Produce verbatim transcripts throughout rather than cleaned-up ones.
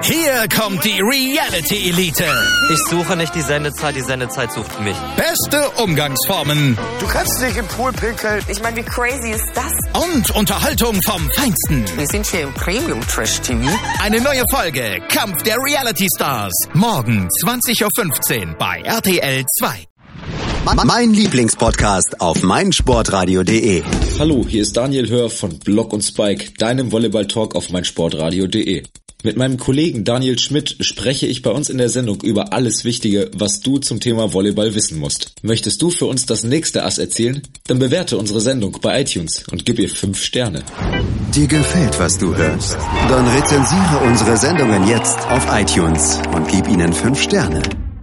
Hier kommt die Reality Elite. Ich suche nicht die Sendezeit, die Sendezeit sucht mich. Beste Umgangsformen. Du kannst nicht im Pool pinkeln. Ich meine, wie crazy ist das? Und Unterhaltung vom Feinsten. Wir sind hier im Premium-Trash-T V. Eine neue Folge Kampf der Reality Stars. Morgen zwanzig Uhr fünfzehn bei R T L zwei. Mein Lieblingspodcast auf meinsportradio punkt de. Hallo, hier ist Daniel Hör von Block und Spike, deinem Volleyball-Talk auf meinsportradio punkt de. Mit meinem Kollegen Daniel Schmidt spreche ich bei uns in der Sendung über alles Wichtige, was du zum Thema Volleyball wissen musst. Möchtest du für uns das nächste Ass erzählen? Dann bewerte unsere Sendung bei iTunes und gib ihr fünf Sterne. Dir gefällt, was du hörst? Dann rezensiere unsere Sendungen jetzt auf iTunes und gib ihnen fünf Sterne.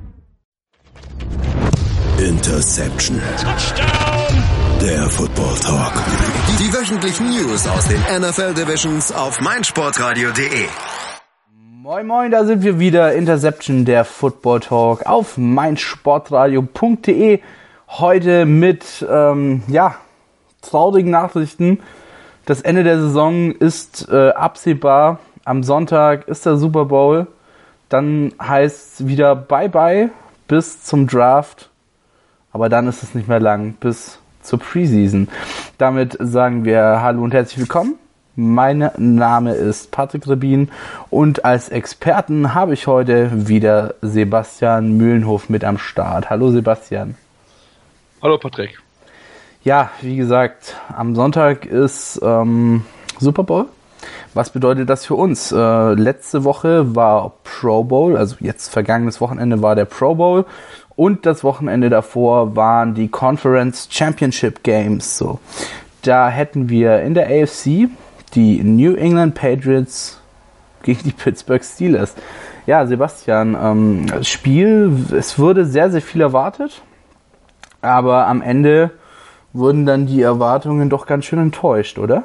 Interception. Touchdown! Der Football Talk. Die wöchentlichen News aus den N F L Divisions auf meinsportradio punkt de. Moin moin, da sind wir wieder. Interception, der Football Talk auf meinsportradio punkt de. Heute mit, ähm, ja, traurigen Nachrichten. Das Ende der Saison ist äh, absehbar. Am Sonntag ist der Super Bowl. Dann heißt es wieder Bye-bye bis zum Draft. Aber dann ist es nicht mehr lang, bis zur Preseason. Damit sagen wir Hallo und herzlich willkommen. Mein Name ist Patrick Rebin und als Experten habe ich heute wieder Sebastian Mühlenhof mit am Start. Hallo Sebastian. Hallo Patrick. Ja, wie gesagt, am Sonntag ist ähm, Super Bowl. Was bedeutet das für uns? Äh, letzte Woche war Pro Bowl, also jetzt vergangenes Wochenende war der Pro Bowl. Und das Wochenende davor waren die Conference Championship Games. So, da hätten wir in der A F C die New England Patriots gegen die Pittsburgh Steelers. Ja, Sebastian, ähm, das Spiel, es wurde sehr, sehr viel erwartet. Aber am Ende wurden dann die Erwartungen doch ganz schön enttäuscht, oder?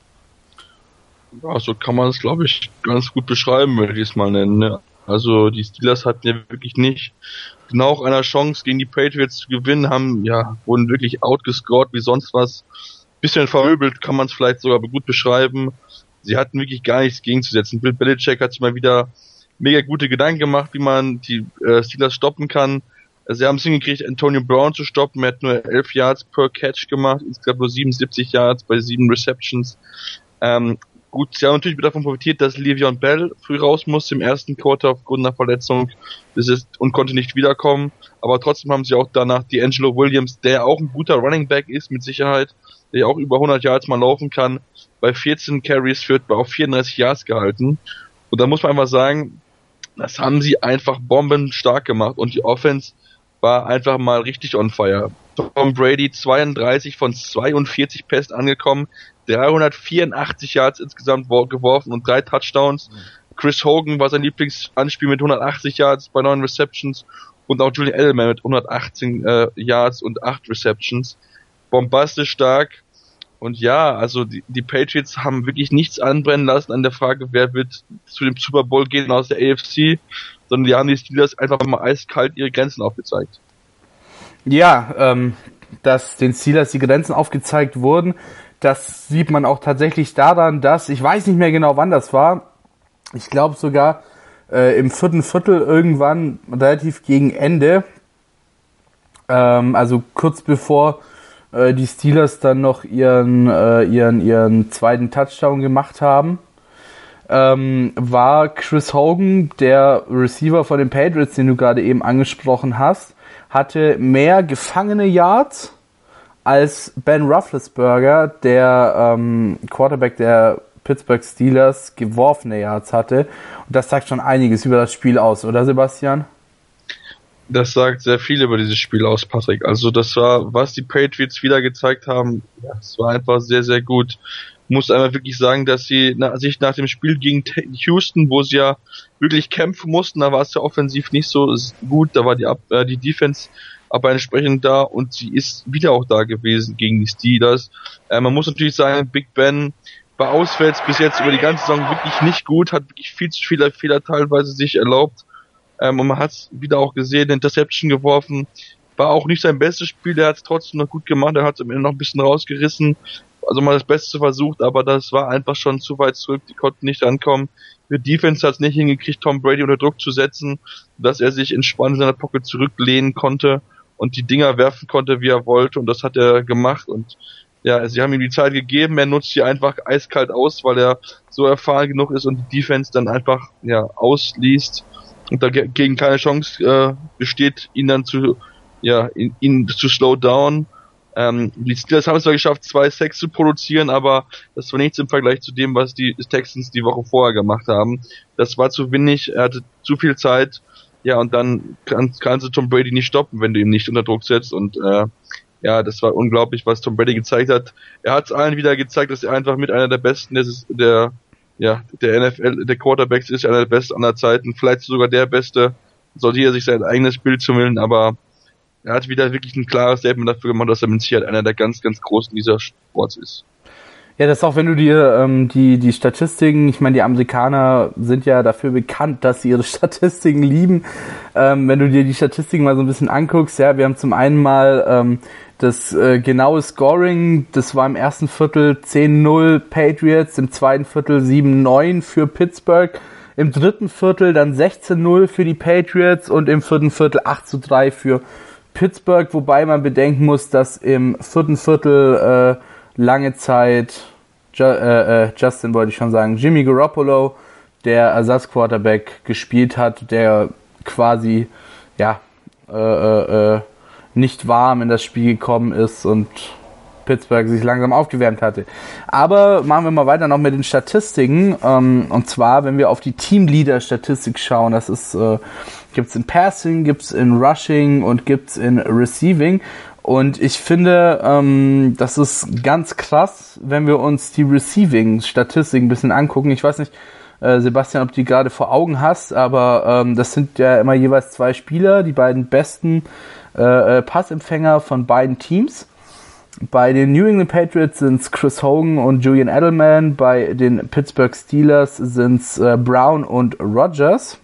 Ja, so kann man es, glaube ich, ganz gut beschreiben, würde ich es mal nennen. Ne? Also die Steelers hatten ja wirklich nicht genau auch einer Chance gegen die Patriots zu gewinnen, haben ja wurden wirklich outgescored wie sonst was. Bisschen vermöbelt kann man es vielleicht sogar gut beschreiben. Sie hatten wirklich gar nichts gegenzusetzen. Bill Belichick hat sich mal wieder mega gute Gedanken gemacht, wie man die äh, Steelers stoppen kann. Also sie haben es hingekriegt, Antonio Brown zu stoppen. Er hat nur elf Yards per Catch gemacht, insgesamt nur siebenundsiebzig Yards bei sieben Receptions. Ähm, Gut, sie haben natürlich davon profitiert, dass Le'Veon Bell früh raus musste im ersten Quarter aufgrund einer Verletzung das ist, und konnte nicht wiederkommen. Aber trotzdem haben sie auch danach D'Angelo Williams, der auch ein guter Running Back ist mit Sicherheit, der ja auch über hundert Yards mal laufen kann, bei vierzehn Carries führt bei auf vierunddreißig Yards gehalten. Und da muss man einfach sagen, das haben sie einfach bombenstark gemacht und die Offense war einfach mal richtig on fire. Tom Brady zweiunddreißig von zweiundvierzig Pässen angekommen, dreihundertvierundachtzig Yards insgesamt geworfen und drei Touchdowns. Chris Hogan war sein Lieblingsanspiel mit hundertachtzig Yards bei neun Receptions und auch Julian Edelman mit hundertachtzehn äh, Yards und acht Receptions. Bombastisch stark. Und ja, also die, die Patriots haben wirklich nichts anbrennen lassen an der Frage, wer wird zu dem Super Bowl gehen aus der A F C, sondern die haben die Steelers einfach mal eiskalt ihre Grenzen aufgezeigt. Ja, ähm, dass den Steelers die Grenzen aufgezeigt wurden, das sieht man auch tatsächlich daran, dass, ich weiß nicht mehr genau wann das war, ich glaube sogar äh, im vierten Viertel irgendwann relativ gegen Ende, ähm, also kurz bevor äh, die Steelers dann noch ihren, äh, ihren, ihren zweiten Touchdown gemacht haben, ähm, war Chris Hogan, der Receiver von den Patriots, den du gerade eben angesprochen hast, hatte mehr gefangene Yards als Ben Roethlisberger, der ähm, Quarterback der Pittsburgh Steelers, geworfene Yards hatte. Und das sagt schon einiges über das Spiel aus, oder Sebastian? Das sagt sehr viel über dieses Spiel aus, Patrick. Also das war, was die Patriots wieder gezeigt haben, ja, es war einfach sehr, sehr gut. Ich muss einfach wirklich sagen, dass sie na, sich nach dem Spiel gegen Houston, wo sie ja wirklich kämpfen mussten, da war es ja offensiv nicht so gut, da war die, äh, die Defense aber entsprechend da und sie ist wieder auch da gewesen gegen die Steelers. Äh, man muss natürlich sagen, Big Ben war auswärts bis jetzt über die ganze Saison wirklich nicht gut, hat wirklich viel zu viele Fehler teilweise sich erlaubt. Ähm, und man hat es wieder auch gesehen, eine Interception geworfen. War auch nicht sein bestes Spiel, der hat es trotzdem noch gut gemacht, er hat es am Ende noch ein bisschen rausgerissen. also mal das Beste versucht, aber das war einfach schon zu weit zurück, die konnten nicht rankommen. Die Defense hat es nicht hingekriegt, Tom Brady unter Druck zu setzen, dass er sich entspannt in seiner Pocket zurücklehnen konnte und die Dinger werfen konnte, wie er wollte, und das hat er gemacht. Und ja, sie haben ihm die Zeit gegeben, er nutzt sie einfach eiskalt aus, weil er so erfahren genug ist und die Defense dann einfach ja ausliest und dagegen keine Chance äh, besteht, ihn dann zu ja ihn, ihn zu slow down. Ähm, die Steelers haben es zwar geschafft, zwei Sacks zu produzieren, aber das war nichts im Vergleich zu dem, was die Texans die Woche vorher gemacht haben. Das war zu wenig, er hatte zu viel Zeit, ja, und dann kann, kannst du Tom Brady nicht stoppen, wenn du ihn nicht unter Druck setzt, und äh, ja, das war unglaublich, was Tom Brady gezeigt hat. Er hat es allen wieder gezeigt, dass er einfach mit einer der besten, das ist der, ja, der N F L, der Quarterbacks ist, einer der besten aller Zeiten, vielleicht sogar der Beste, sollte jeder sich sein eigenes Bild zumüllen, aber er hat wieder wirklich ein klares Statement dafür gemacht, dass er mit Sicherheit einer der ganz, ganz Großen dieser Sports ist. Ja, das ist auch, wenn du dir ähm, die die Statistiken, ich meine, die Amerikaner sind ja dafür bekannt, dass sie ihre Statistiken lieben. Ähm, wenn du dir die Statistiken mal so ein bisschen anguckst, ja, wir haben zum einen mal ähm, das äh, genaue Scoring, das war im ersten Viertel zehn null Patriots, im zweiten Viertel sieben neun für Pittsburgh, im dritten Viertel dann sechzehn null für die Patriots und im vierten Viertel acht zu drei für Pittsburgh, wobei man bedenken muss, dass im vierten Viertel äh, lange Zeit Ju- äh, äh, Justin wollte ich schon sagen, Jimmy Garoppolo, der Ersatzquarterback, gespielt hat, der quasi ja äh, äh, nicht warm in das Spiel gekommen ist und Pittsburgh sich langsam aufgewärmt hatte. Aber machen wir mal weiter noch mit den Statistiken. Ähm, und zwar, wenn wir auf die Teamleader-Statistik schauen, das ist äh, gibt's in Passing, gibt's in Rushing und gibt's in Receiving. Und ich finde, ähm, das ist ganz krass, wenn wir uns die Receiving-Statistik ein bisschen angucken. Ich weiß nicht, äh, Sebastian, ob du die gerade vor Augen hast, aber ähm, das sind ja immer jeweils zwei Spieler, die beiden besten äh, Passempfänger von beiden Teams. Bei den New England Patriots sind es Chris Hogan und Julian Edelman, bei den Pittsburgh Steelers sind es äh, Brown und Rodgers.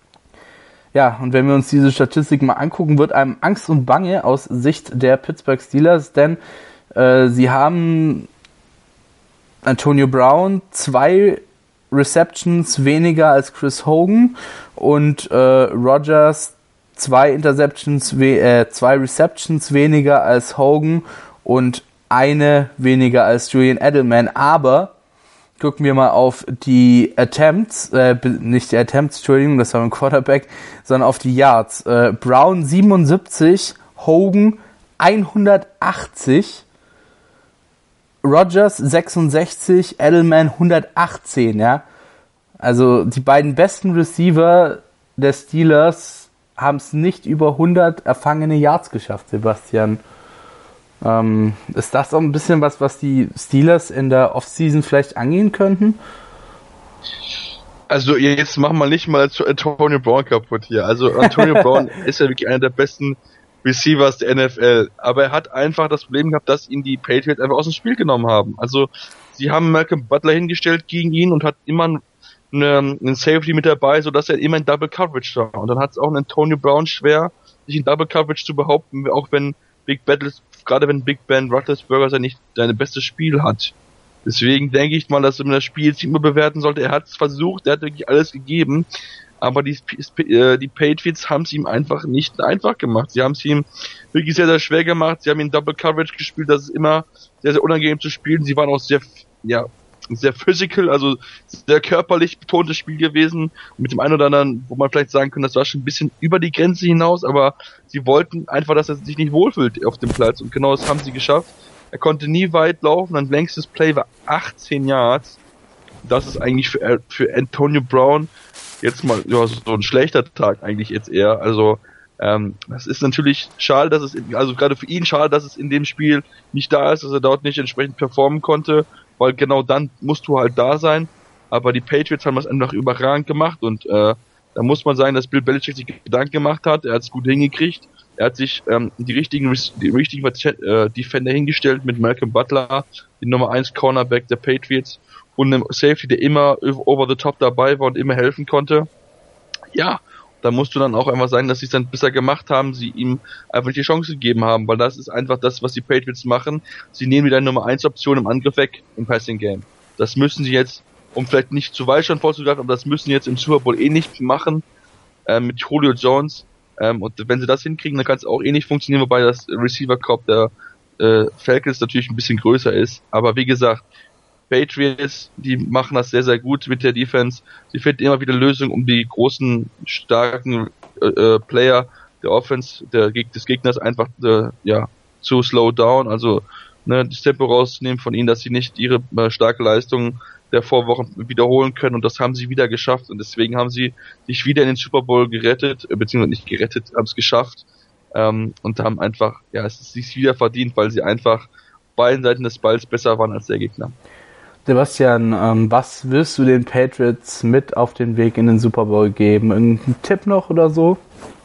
Ja, und wenn wir uns diese Statistik mal angucken, wird einem Angst und Bange aus Sicht der Pittsburgh Steelers, denn äh, sie haben Antonio Brown zwei Receptions weniger als Chris Hogan und äh, Rodgers zwei Interceptions, we- äh, zwei Receptions weniger als Hogan und eine weniger als Julian Edelman, aber gucken wir mal auf die Attempts, äh, nicht die Attempts, Entschuldigung, das war ein Quarterback, sondern auf die Yards. Äh, Brown siebenundsiebzig, Hogan hundertachtzig, Rodgers sechsundsechzig, Edelman hundertachtzehn, ja. Also die beiden besten Receiver der Steelers haben es nicht über hundert erfangene Yards geschafft, Sebastian. Ähm, ist das auch ein bisschen was, was die Steelers in der Offseason vielleicht angehen könnten? Also jetzt machen wir nicht mal Antonio Brown kaputt hier. Also Antonio Brown ist ja wirklich einer der besten Receivers der N F L. Aber er hat einfach das Problem gehabt, dass ihn die Patriots einfach aus dem Spiel genommen haben. Also sie haben Malcolm Butler hingestellt gegen ihn und hat immer eine, einen Safety mit dabei, sodass er immer in Double Coverage war. Und dann hat es auch einen Antonio Brown schwer, sich in Double Coverage zu behaupten, auch wenn Big Battles, gerade wenn Big Ben Roethlisberger sein nicht sein bestes Spiel hat. Deswegen denke ich mal, dass man das Spiel jetzt immer bewerten sollte. Er hat es versucht, er hat wirklich alles gegeben, aber die, die Patriots haben es ihm einfach nicht einfach gemacht. Sie haben es ihm wirklich sehr, sehr schwer gemacht. Sie haben ihn Double Coverage gespielt, das ist immer sehr, sehr unangenehm zu spielen. Sie waren auch sehr, ja, sehr physical, also sehr körperlich betontes Spiel gewesen. Mit dem einen oder anderen, wo man vielleicht sagen könnte, das war schon ein bisschen über die Grenze hinaus, aber sie wollten einfach, dass er sich nicht wohlfühlt auf dem Platz, und genau das haben sie geschafft. Er konnte nie weit laufen, sein längstes Play war achtzehn Yards. Das ist eigentlich für, für Antonio Brown jetzt mal ja, so ein schlechter Tag eigentlich jetzt eher. Also ähm, das ist natürlich schade, dass es, also gerade für ihn schade, dass es in dem Spiel nicht da ist, dass er dort nicht entsprechend performen konnte, weil genau dann musst du halt da sein. Aber die Patriots haben das einfach überragend gemacht, und äh, da muss man sagen, dass Bill Belichick sich Gedanken gemacht hat. Er hat es gut hingekriegt. Er hat sich ähm, die richtigen, die richtigen äh, Defender hingestellt mit Malcolm Butler, die Nummer eins Cornerback der Patriots, und einem Safety, der immer over the top dabei war und immer helfen konnte. Ja, da musst du dann auch einfach sagen, dass sie es dann besser gemacht haben, sie ihm einfach nicht die Chance gegeben haben, weil das ist einfach das, was die Patriots machen. Sie nehmen wieder Nummer eins Option im Angriff weg im Passing Game. Das müssen sie jetzt, um vielleicht nicht zu weit schon vorzugreifen, aber das müssen sie jetzt im Super Bowl eh nicht machen, äh, mit Julio Jones. Ähm, und wenn sie das hinkriegen, dann kann es auch eh nicht funktionieren, wobei das Receiver-Corps der äh, Falcons natürlich ein bisschen größer ist. Aber wie gesagt, Patriots, die machen das sehr, sehr gut mit der Defense. Sie finden immer wieder Lösungen, um die großen, starken äh, äh, Player der Offense der, des Gegners einfach äh, ja zu slow down, also ne, das Tempo rauszunehmen von ihnen, dass sie nicht ihre äh, starke Leistung der Vorwochen wiederholen können, und das haben sie wieder geschafft, und deswegen haben sie sich wieder in den Super Bowl gerettet, äh, beziehungsweise nicht gerettet, haben es geschafft ähm, und haben einfach, ja, es ist sich wieder verdient, weil sie einfach beiden Seiten des Balls besser waren als der Gegner. Sebastian, ähm, was wirst du den Patriots mit auf den Weg in den Super Bowl geben? Irgendein Tipp noch oder so?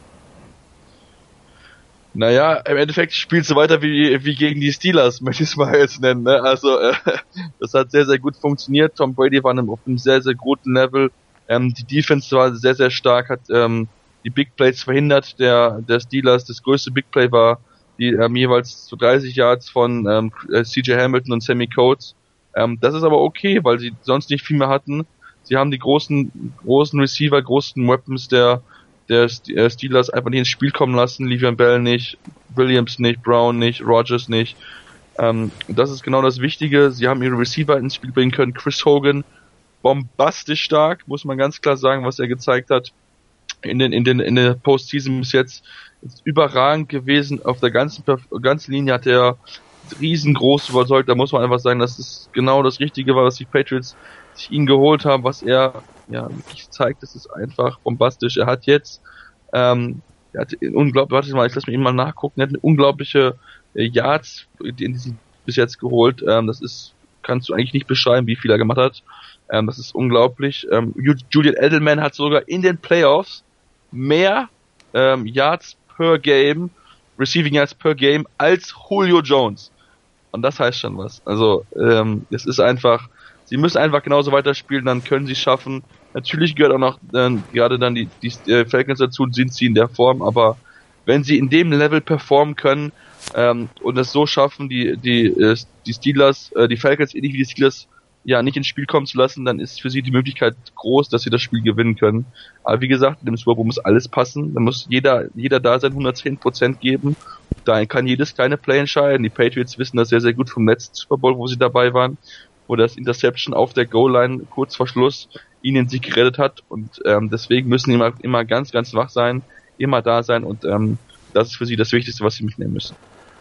Naja, im Endeffekt spielst du weiter wie, wie gegen die Steelers, möchte ich es mal jetzt nennen. Ne? Also äh, das hat sehr, sehr gut funktioniert. Tom Brady war auf einem sehr, sehr guten Level. Ähm, die Defense war sehr, sehr stark, hat ähm, die Big Plays verhindert der, der Steelers. Das größte Big Play war die ähm, jeweils zu dreißig Yards von ähm, C J Hamilton und Sammy Coates. Ähm, das ist aber okay, weil sie sonst nicht viel mehr hatten. Sie haben die großen großen Receiver, großen Weapons der der Steelers einfach nicht ins Spiel kommen lassen. Le'Veon Bell nicht, Williams nicht, Brown nicht, Rodgers nicht. Ähm, das ist genau das Wichtige. Sie haben ihre Receiver ins Spiel bringen können. Chris Hogan, bombastisch stark, muss man ganz klar sagen, was er gezeigt hat in den in den in der Postseason bis jetzt. Ist überragend gewesen. Auf der ganzen ganzen Linie hat er riesengroß überzeugt. Da muss man einfach sagen, dass es genau das Richtige war, was die Patriots sich ihn geholt haben, was er ja wirklich zeigt. Das ist einfach bombastisch. Er hat jetzt ähm, er hat unglaublich, warte mal, ich lass mir ihn mal nachgucken, er hat eine unglaubliche äh, Yards in diesen bis jetzt geholt. Ähm, das ist, kannst du eigentlich nicht beschreiben, wie viel er gemacht hat. Ähm, das ist unglaublich. Ähm, Julian Edelman hat sogar in den Playoffs mehr ähm, Yards per Game, Receiving Yards per Game als Julio Jones. Und das heißt schon was. Also ähm, es ist einfach, sie müssen einfach genauso weiterspielen, dann können sie es schaffen. Natürlich gehört auch noch äh, gerade dann die, die äh, Falcons dazu, sind sie in der Form, aber wenn sie in dem Level performen können ähm, und es so schaffen, die die äh, die Steelers, äh, die Falcons ähnlich wie die Steelers ja nicht ins Spiel kommen zu lassen, dann ist für sie die Möglichkeit groß, dass sie das Spiel gewinnen können. Aber wie gesagt, in dem Super Bowl muss alles passen, da muss jeder jeder da sein hundertzehn Prozent geben. Da kann jedes kleine Play entscheiden. Die Patriots wissen das sehr, sehr gut vom letzten Super Bowl, wo sie dabei waren, wo das Interception auf der Goal-Line kurz vor Schluss ihnen den Sieg gerettet hat. Und ähm, deswegen müssen sie immer, immer ganz, ganz wach sein, immer da sein. Und ähm, das ist für sie das Wichtigste, was sie mitnehmen müssen.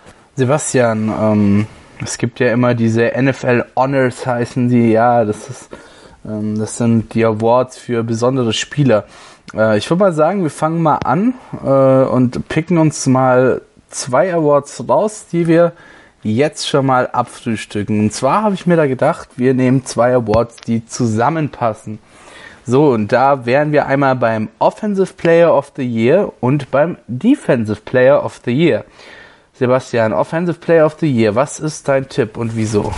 Sebastian, ähm, es gibt ja immer diese N F L Honors, heißen die. Ja, das ist, ähm, das sind die Awards für besondere Spieler. Äh, ich würde mal sagen, wir fangen mal an äh, und picken uns mal zwei Awards raus, die wir jetzt schon mal abfrühstücken. Und zwar habe ich mir da gedacht, wir nehmen zwei Awards, die zusammenpassen. So, und da wären wir einmal beim Offensive Player of the Year und beim Defensive Player of the Year. Sebastian, Offensive Player of the Year, was ist dein Tipp und wieso?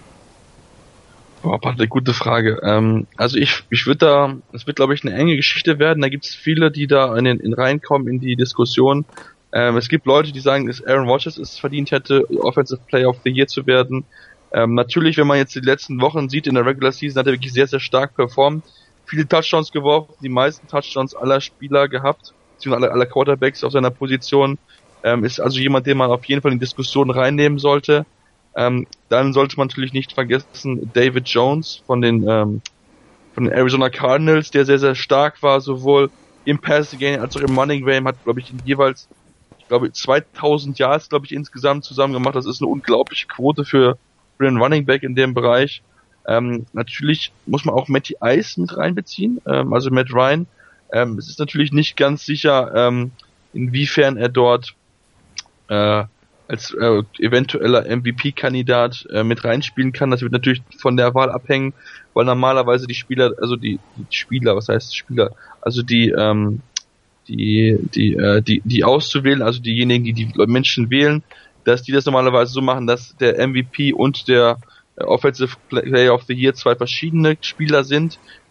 Boah, eine gute Frage. Ähm, also ich ich würde da, es wird glaube ich eine enge Geschichte werden, da gibt es viele, die da in, in reinkommen in die Diskussion. Ähm, es gibt Leute, die sagen, dass Aaron Rodgers es verdient hätte, Offensive Player of the Year zu werden. Ähm, natürlich, wenn man jetzt die letzten Wochen sieht, in der Regular Season hat er wirklich sehr, sehr stark performt. Viele Touchdowns geworfen, die meisten Touchdowns aller Spieler gehabt, beziehungsweise aller, aller Quarterbacks auf seiner Position. Ähm, ist also jemand, den man auf jeden Fall in die Diskussion reinnehmen sollte. Ähm, dann sollte man natürlich nicht vergessen David Jones von den, ähm, von den Arizona Cardinals, der sehr, sehr stark war, sowohl im Passing Game als auch im Running Game, hat, glaube ich, jeweils ich glaube, zweitausend Yards, glaube ich, insgesamt zusammen gemacht. Das ist eine unglaubliche Quote für, für den Running Back in dem Bereich. Ähm, natürlich muss man auch Matty Ice mit reinbeziehen, ähm, also Matt Ryan. Ähm, es ist natürlich nicht ganz sicher, ähm, inwiefern er dort äh, als äh, eventueller M V P-Kandidat äh, mit reinspielen kann. Das wird natürlich von der Wahl abhängen, weil normalerweise die Spieler, also die, die Spieler, was heißt Spieler, also die ähm, die die äh, die die auszuwählen, also diejenigen, die die Menschen wählen, dass die das normalerweise so machen, dass der M V P und der äh, Offensive Player of the Year zwei verschiedene Spieler sind,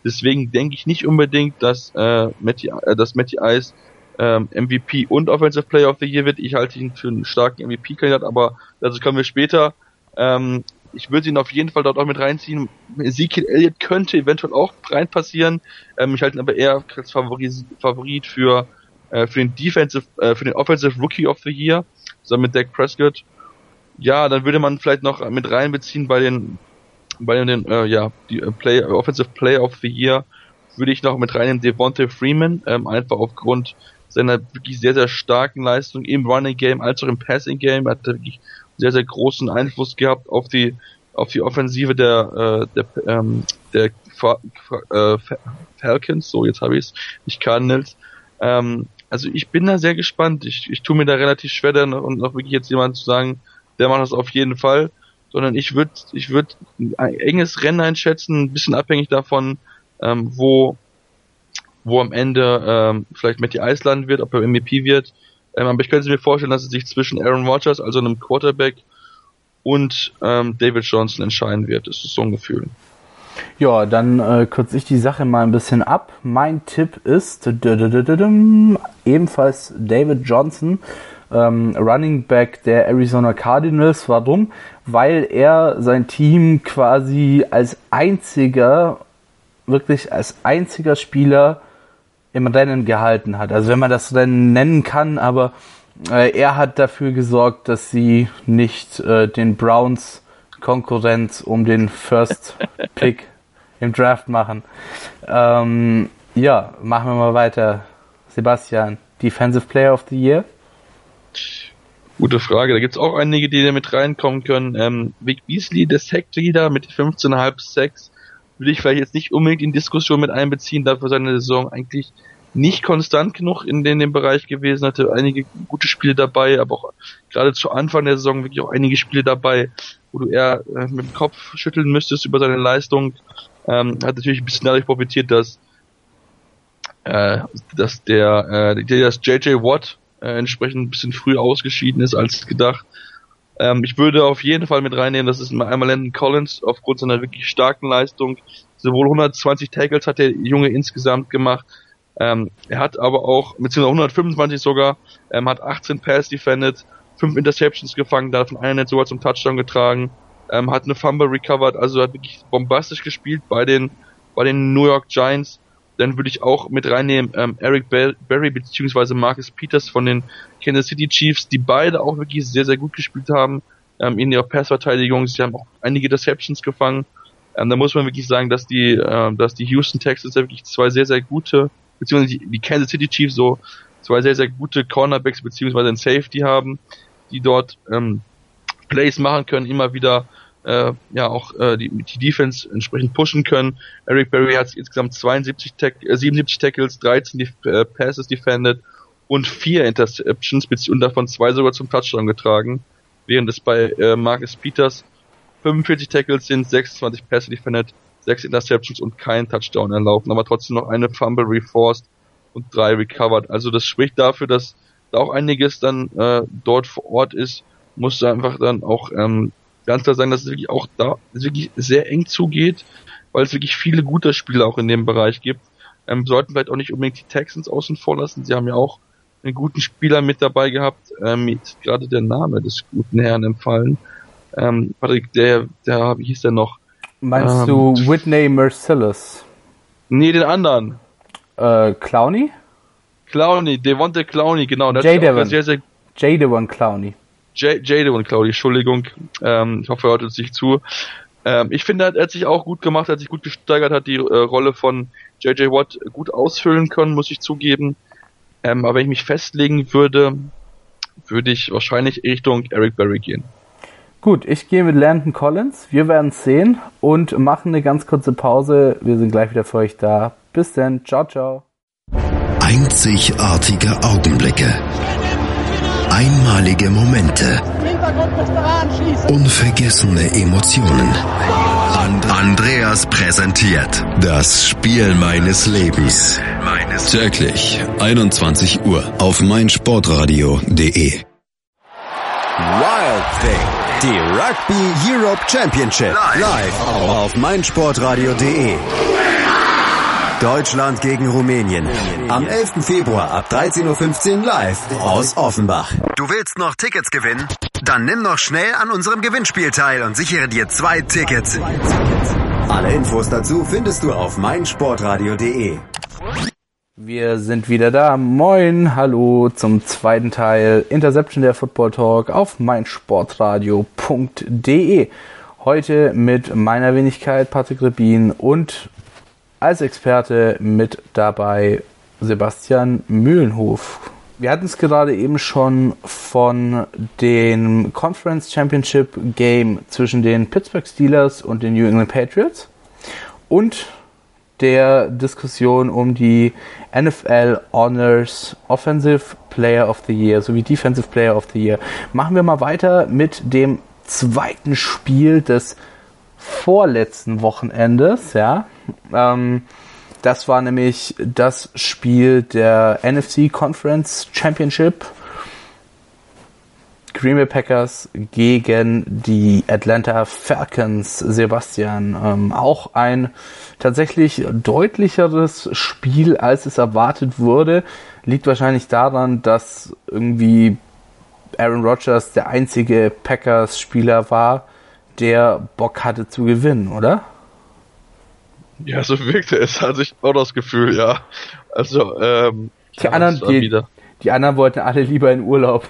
Deswegen denke ich nicht unbedingt, dass äh, Matty, äh, dass Matty Ice ähm, M V P und Offensive Player of the Year wird. Ich halte ihn für einen starken M V P-Kandidat, aber dazu kommen wir später. Ähm, ich würde ihn auf jeden Fall dort auch mit reinziehen. Ezekiel Elliott könnte eventuell auch rein passieren. Ähm, ich halte ihn aber eher als Favorit, Favorit für äh, für den Defensive, äh, für den Offensive Rookie of the Year, zusammen mit Dak Prescott. Ja, dann würde man vielleicht noch mit reinbeziehen bei den bei den äh, ja die äh, Play, Offensive Player of the Year würde ich noch mit reinnehmen Devonta Freeman, ähm, einfach aufgrund seiner wirklich sehr sehr starken Leistung im Running Game als auch im Passing Game. Er hat wirklich sehr sehr großen Einfluss gehabt auf die auf die Offensive der äh, der ähm, der Fa- Fa- äh, Falcons. So, jetzt habe ich es, nicht Cardinals. Ähm, also ich bin da sehr gespannt. Ich ich tue mir da relativ schwer, dann und noch wirklich jetzt jemanden zu sagen, der macht das auf jeden Fall, sondern ich würde ich würde ein enges Rennen einschätzen, ein bisschen abhängig davon, ähm, wo wo am Ende ähm, vielleicht Matty Ice landen wird, ob er M V P wird. Ähm, aber ich könnte mir vorstellen, dass es sich zwischen Aaron Rodgers, also einem Quarterback, und ähm, David Johnson entscheiden wird. Das ist so ein Gefühl. Ja, dann äh, kürze ich die Sache mal ein bisschen ab. Mein Tipp ist ebenfalls David Johnson, ähm, Running Back der Arizona Cardinals. Warum? Weil er sein Team quasi als einziger, wirklich als einziger Spieler im Rennen gehalten hat. Also wenn man das Rennen nennen kann, aber äh, er hat dafür gesorgt, dass sie nicht äh, den Browns Konkurrenz um den First Pick im Draft machen. Ähm, ja, machen wir mal weiter. Sebastian, Defensive Player of the Year? Gute Frage. Da gibt's auch einige, die da mit reinkommen können. Ähm, Vic Beasley, der Sack-Leader mit fünfzehn Komma fünf Sacks, würde ich vielleicht jetzt nicht unbedingt in Diskussion mit einbeziehen, dafür seine Saison eigentlich nicht konstant genug in, in dem Bereich gewesen, hatte einige gute Spiele dabei, aber auch gerade zu Anfang der Saison wirklich auch einige Spiele dabei, wo du eher äh, mit dem Kopf schütteln müsstest über seine Leistung. Ähm, hat natürlich ein bisschen dadurch profitiert, dass äh, dass der äh, dass J J Watt äh, entsprechend ein bisschen früh ausgeschieden ist als gedacht. Ähm, ich würde auf jeden Fall mit reinnehmen, das ist einmal Landon Collins, aufgrund seiner wirklich starken Leistung. Sowohl hundertzwanzig Tackles hat der Junge insgesamt gemacht, ähm, er hat aber auch, beziehungsweise hundertfünfundzwanzig sogar, ähm, hat achtzehn Pass defended, fünf Interceptions gefangen, davon einer nicht sogar zum Touchdown getragen, ähm, hat eine Fumble recovered, also hat wirklich bombastisch gespielt bei den bei den New York Giants. Dann würde ich auch mit reinnehmen ähm, Eric Berry beziehungsweise Marcus Peters von den Kansas City Chiefs, die beide auch wirklich sehr, sehr gut gespielt haben ähm, in ihrer Passverteidigung. Sie haben auch einige Interceptions gefangen. Ähm, da muss man wirklich sagen, dass die äh, dass die Houston Texans ja wirklich zwei sehr, sehr gute, beziehungsweise die, die Kansas City Chiefs so zwei sehr, sehr gute Cornerbacks beziehungsweise ein Safety haben, die dort ähm, Plays machen können, immer wieder äh, ja auch äh, die, die Defense entsprechend pushen können. Eric Berry hat insgesamt zweiundsiebzig Tack- äh, siebenundsiebzig Tackles, dreizehn Def- äh, Passes defended und vier Interceptions, und davon zwei sogar zum Touchdown getragen, während es bei äh, Marcus Peters fünfundvierzig Tackles sind, sechsundzwanzig Pässe defended, sechs Interceptions und kein Touchdown erlaufen, aber trotzdem noch eine Fumble reforced und drei recovered. Also das spricht dafür, dass da auch einiges dann äh, dort vor Ort ist. Muss da einfach dann auch ähm, ganz klar sagen, dass es wirklich auch da es wirklich sehr eng zugeht, weil es wirklich viele gute Spieler auch in dem Bereich gibt. Ähm, sollten vielleicht auch nicht unbedingt die Texans außen vor lassen. Sie haben ja auch einen guten Spieler mit dabei gehabt. Ähm, ist gerade der Name des guten Herrn empfallen. Ähm, Patrick, der, der, wie hieß der noch? Meinst ähm, du Whitney Mercilus? Nee, den anderen. Äh, Clowney? Clowney, Devonta Clowney, genau. J-Devon. Sehr, sehr J-Devon Clowney. J-Devon Clowney, Entschuldigung. Ähm, ich hoffe, er hört uns nicht zu. Ähm, ich finde, er hat sich auch gut gemacht, er hat sich gut gesteigert, hat die äh, Rolle von J J Watt gut ausfüllen können, muss ich zugeben. Ähm, aber wenn ich mich festlegen würde, würde ich wahrscheinlich Richtung Eric Berry gehen. Gut, ich gehe mit Landon Collins. Wir werden es sehen und machen eine ganz kurze Pause. Wir sind gleich wieder für euch da. Bis dann. Ciao, ciao. Einzigartige Augenblicke. Einmalige Momente. Unvergessene Emotionen. And- Andreas präsentiert das Spiel meines Lebens. Täglich einundzwanzig Uhr auf meinsportradio punkt de. Wild Thing. Die Rugby Europe Championship. Live auf meinsportradio punkt de. Deutschland gegen Rumänien. Am elften Februar ab dreizehn Uhr fünfzehn live aus Offenbach. Du willst noch Tickets gewinnen? Dann nimm noch schnell an unserem Gewinnspiel teil und sichere dir zwei Tickets. Alle Infos dazu findest du auf meinsportradio punkt de. Wir sind wieder da. Moin, hallo zum zweiten Teil Interception der Football Talk auf meinsportradio punkt de. Heute mit meiner Wenigkeit Patrick Rebin und als Experte mit dabei Sebastian Mühlenhof. Wir hatten es gerade eben schon von dem Conference Championship Game zwischen den Pittsburgh Steelers und den New England Patriots und der Diskussion um die N F L Honors Offensive Player of the Year sowie Defensive Player of the Year. Machen wir mal weiter mit dem zweiten Spiel des vorletzten Wochenendes. Ja, ähm, das war nämlich das Spiel der N F C Conference Championship. Green Bay Packers gegen die Atlanta Falcons. Sebastian, ähm, auch ein tatsächlich deutlicheres Spiel, als es erwartet wurde. Liegt wahrscheinlich daran, dass irgendwie Aaron Rodgers der einzige Packers-Spieler war, der Bock hatte zu gewinnen, oder? Ja, so wirkte es, hatte ich auch das Gefühl, ja. Also, ähm, die anderen, die, die anderen wollten alle lieber in Urlaub.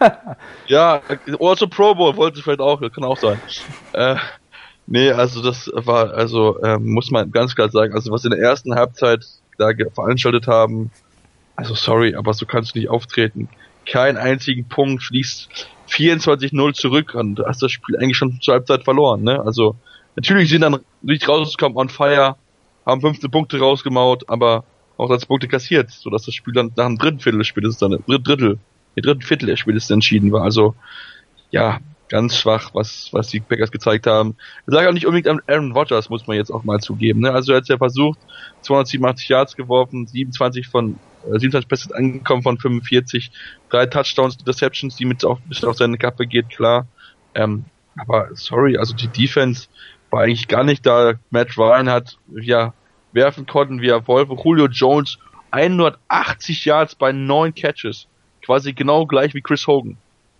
Ja, oder zur Pro Bowl wollten sie vielleicht auch, kann auch sein. äh, nee, also das war, also ähm, muss man ganz klar sagen, also was in der ersten Halbzeit da veranstaltet haben, also sorry, aber so kannst du nicht auftreten. Keinen einzigen Punkt, fließt vierundzwanzig null zurück und du hast das Spiel eigentlich schon zur Halbzeit verloren, ne? Also natürlich sind dann nicht rausgekommen on fire, haben fünfzehn Punkte rausgemaut, aber auch als Punkte kassiert, sodass das Spiel dann nach dem dritten Viertel spätestens dann, Drittel, im dritten Viertel der Spiel ist entschieden war. Also, ja, ganz schwach, was, was die Packers gezeigt haben. Ich sage auch nicht unbedingt an Aaron Rodgers, muss man jetzt auch mal zugeben, ne? Also er hat ja versucht, zweihundertsiebenundachtzig Yards geworfen, siebenundzwanzig von, äh, siebenundzwanzig Pässe angekommen von fünfundvierzig, drei Touchdowns, Interceptions, die mit auf, ein bisschen auf seine Kappe geht, klar. Ähm, aber sorry, also die Defense war eigentlich gar nicht da. Matt Ryan hat, ja, werfen konnten, wie er wollte. Julio Jones, hundertachtzig Yards bei neun Catches. Quasi genau gleich wie Chris Hogan.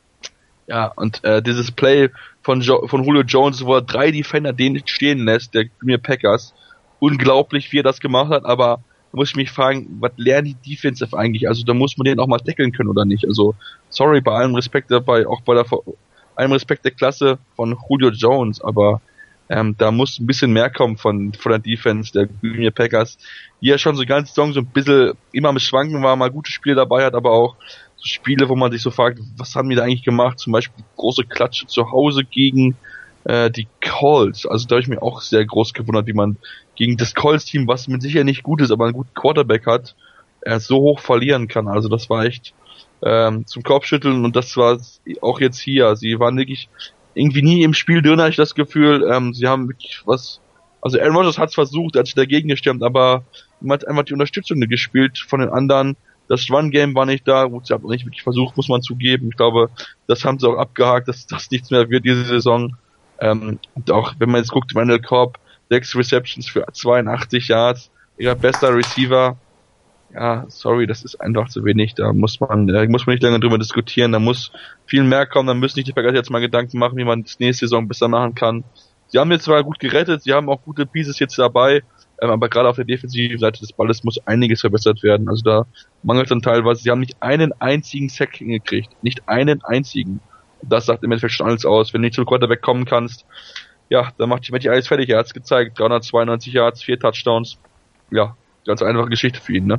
Ja, und äh, dieses Play von, jo- von Julio Jones, wo er drei Defender den stehen lässt, der Green Bay Packers, unglaublich, wie er das gemacht hat, aber da muss ich mich fragen, was lernen die Defensive eigentlich? Also da muss man den auch mal tackeln können oder nicht? Also, sorry, bei allem Respekt dabei, auch bei der, allem Respekt der Klasse von Julio Jones, aber Ähm, da muss ein bisschen mehr kommen von, von der Defense der Green Bay Packers, die ja schon so ganz Saison so ein bisschen immer am Schwanken war, mal gute Spiele dabei hat, aber auch so Spiele, wo man sich so fragt, was haben die da eigentlich gemacht? Zum Beispiel große Klatsche zu Hause gegen äh, die Colts. Also da habe ich mir auch sehr groß gewundert, wie man gegen das Colts-Team, was mit sicher nicht gut ist, aber einen guten Quarterback hat, äh, so hoch verlieren kann. Also das war echt ähm, zum Kopfschütteln und das war auch jetzt hier. Sie waren wirklich irgendwie nie im Spiel drin, habe ich das Gefühl. Ähm, sie haben wirklich was, also Aaron Rodgers hat es versucht, hat sich dagegen gestemmt, aber man hat einfach die Unterstützung gespielt von den anderen. Das Run-Game war nicht da, gut, sie haben auch nicht wirklich versucht, muss man zugeben. Ich glaube, das haben sie auch abgehakt, dass das nichts mehr wird diese Saison. Ähm, und auch, wenn man jetzt guckt, Randall Cobb, sechs Receptions für zweiundachtzig Yards, ihr bester Receiver. Ja, sorry, das ist einfach zu wenig. Da muss man, da muss man nicht lange drüber diskutieren. Da muss viel mehr kommen. Da müssen sich die Packers jetzt mal Gedanken machen, wie man das nächste Saison besser machen kann. Sie haben jetzt zwar gut gerettet, sie haben auch gute Pieces jetzt dabei, ähm, aber gerade auf der defensiven Seite des Balles muss einiges verbessert werden. Also da mangelt es dann teilweise. Sie haben nicht einen einzigen Sack hingekriegt, nicht einen einzigen. Das sagt im Endeffekt schon alles aus. Wenn du nicht zum Quarterback kommen kannst, ja, dann macht die alles fertig. Er hat es gezeigt, dreihundertzweiundneunzig Yards, vier Touchdowns. Ja, ganz einfache Geschichte für ihn, ne?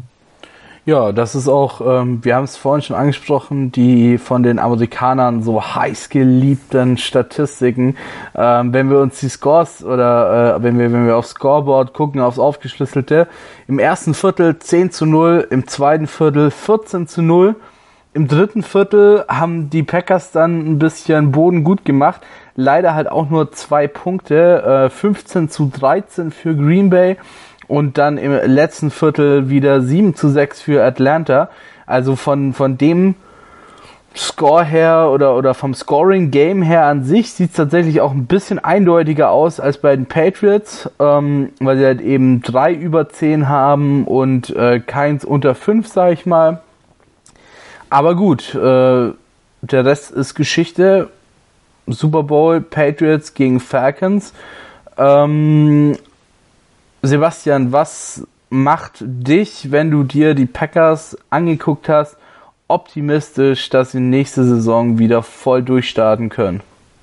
Ja, das ist auch, ähm, wir haben es vorhin schon angesprochen, die von den Amerikanern so heiß geliebten Statistiken. Ähm, wenn wir uns die Scores oder äh, wenn wir wenn wir aufs Scoreboard gucken, aufs Aufgeschlüsselte, im ersten Viertel zehn zu null, im zweiten Viertel vierzehn zu null. Im dritten Viertel haben die Packers dann ein bisschen Boden gut gemacht. Leider halt auch nur zwei Punkte, äh, fünfzehn zu dreizehn für Green Bay. Und dann im letzten Viertel wieder sieben zu sechs für Atlanta. Also von, von dem Score her oder, oder vom Scoring-Game her an sich sieht es tatsächlich auch ein bisschen eindeutiger aus als bei den Patriots, ähm, weil sie halt eben drei über zehn haben und äh, keins unter fünf, sag ich mal. Aber gut, äh, der Rest ist Geschichte. Super Bowl, Patriots gegen Falcons. Ähm, Sebastian, was macht dich, wenn du dir die Packers angeguckt hast, optimistisch, dass sie nächste Saison wieder voll durchstarten können?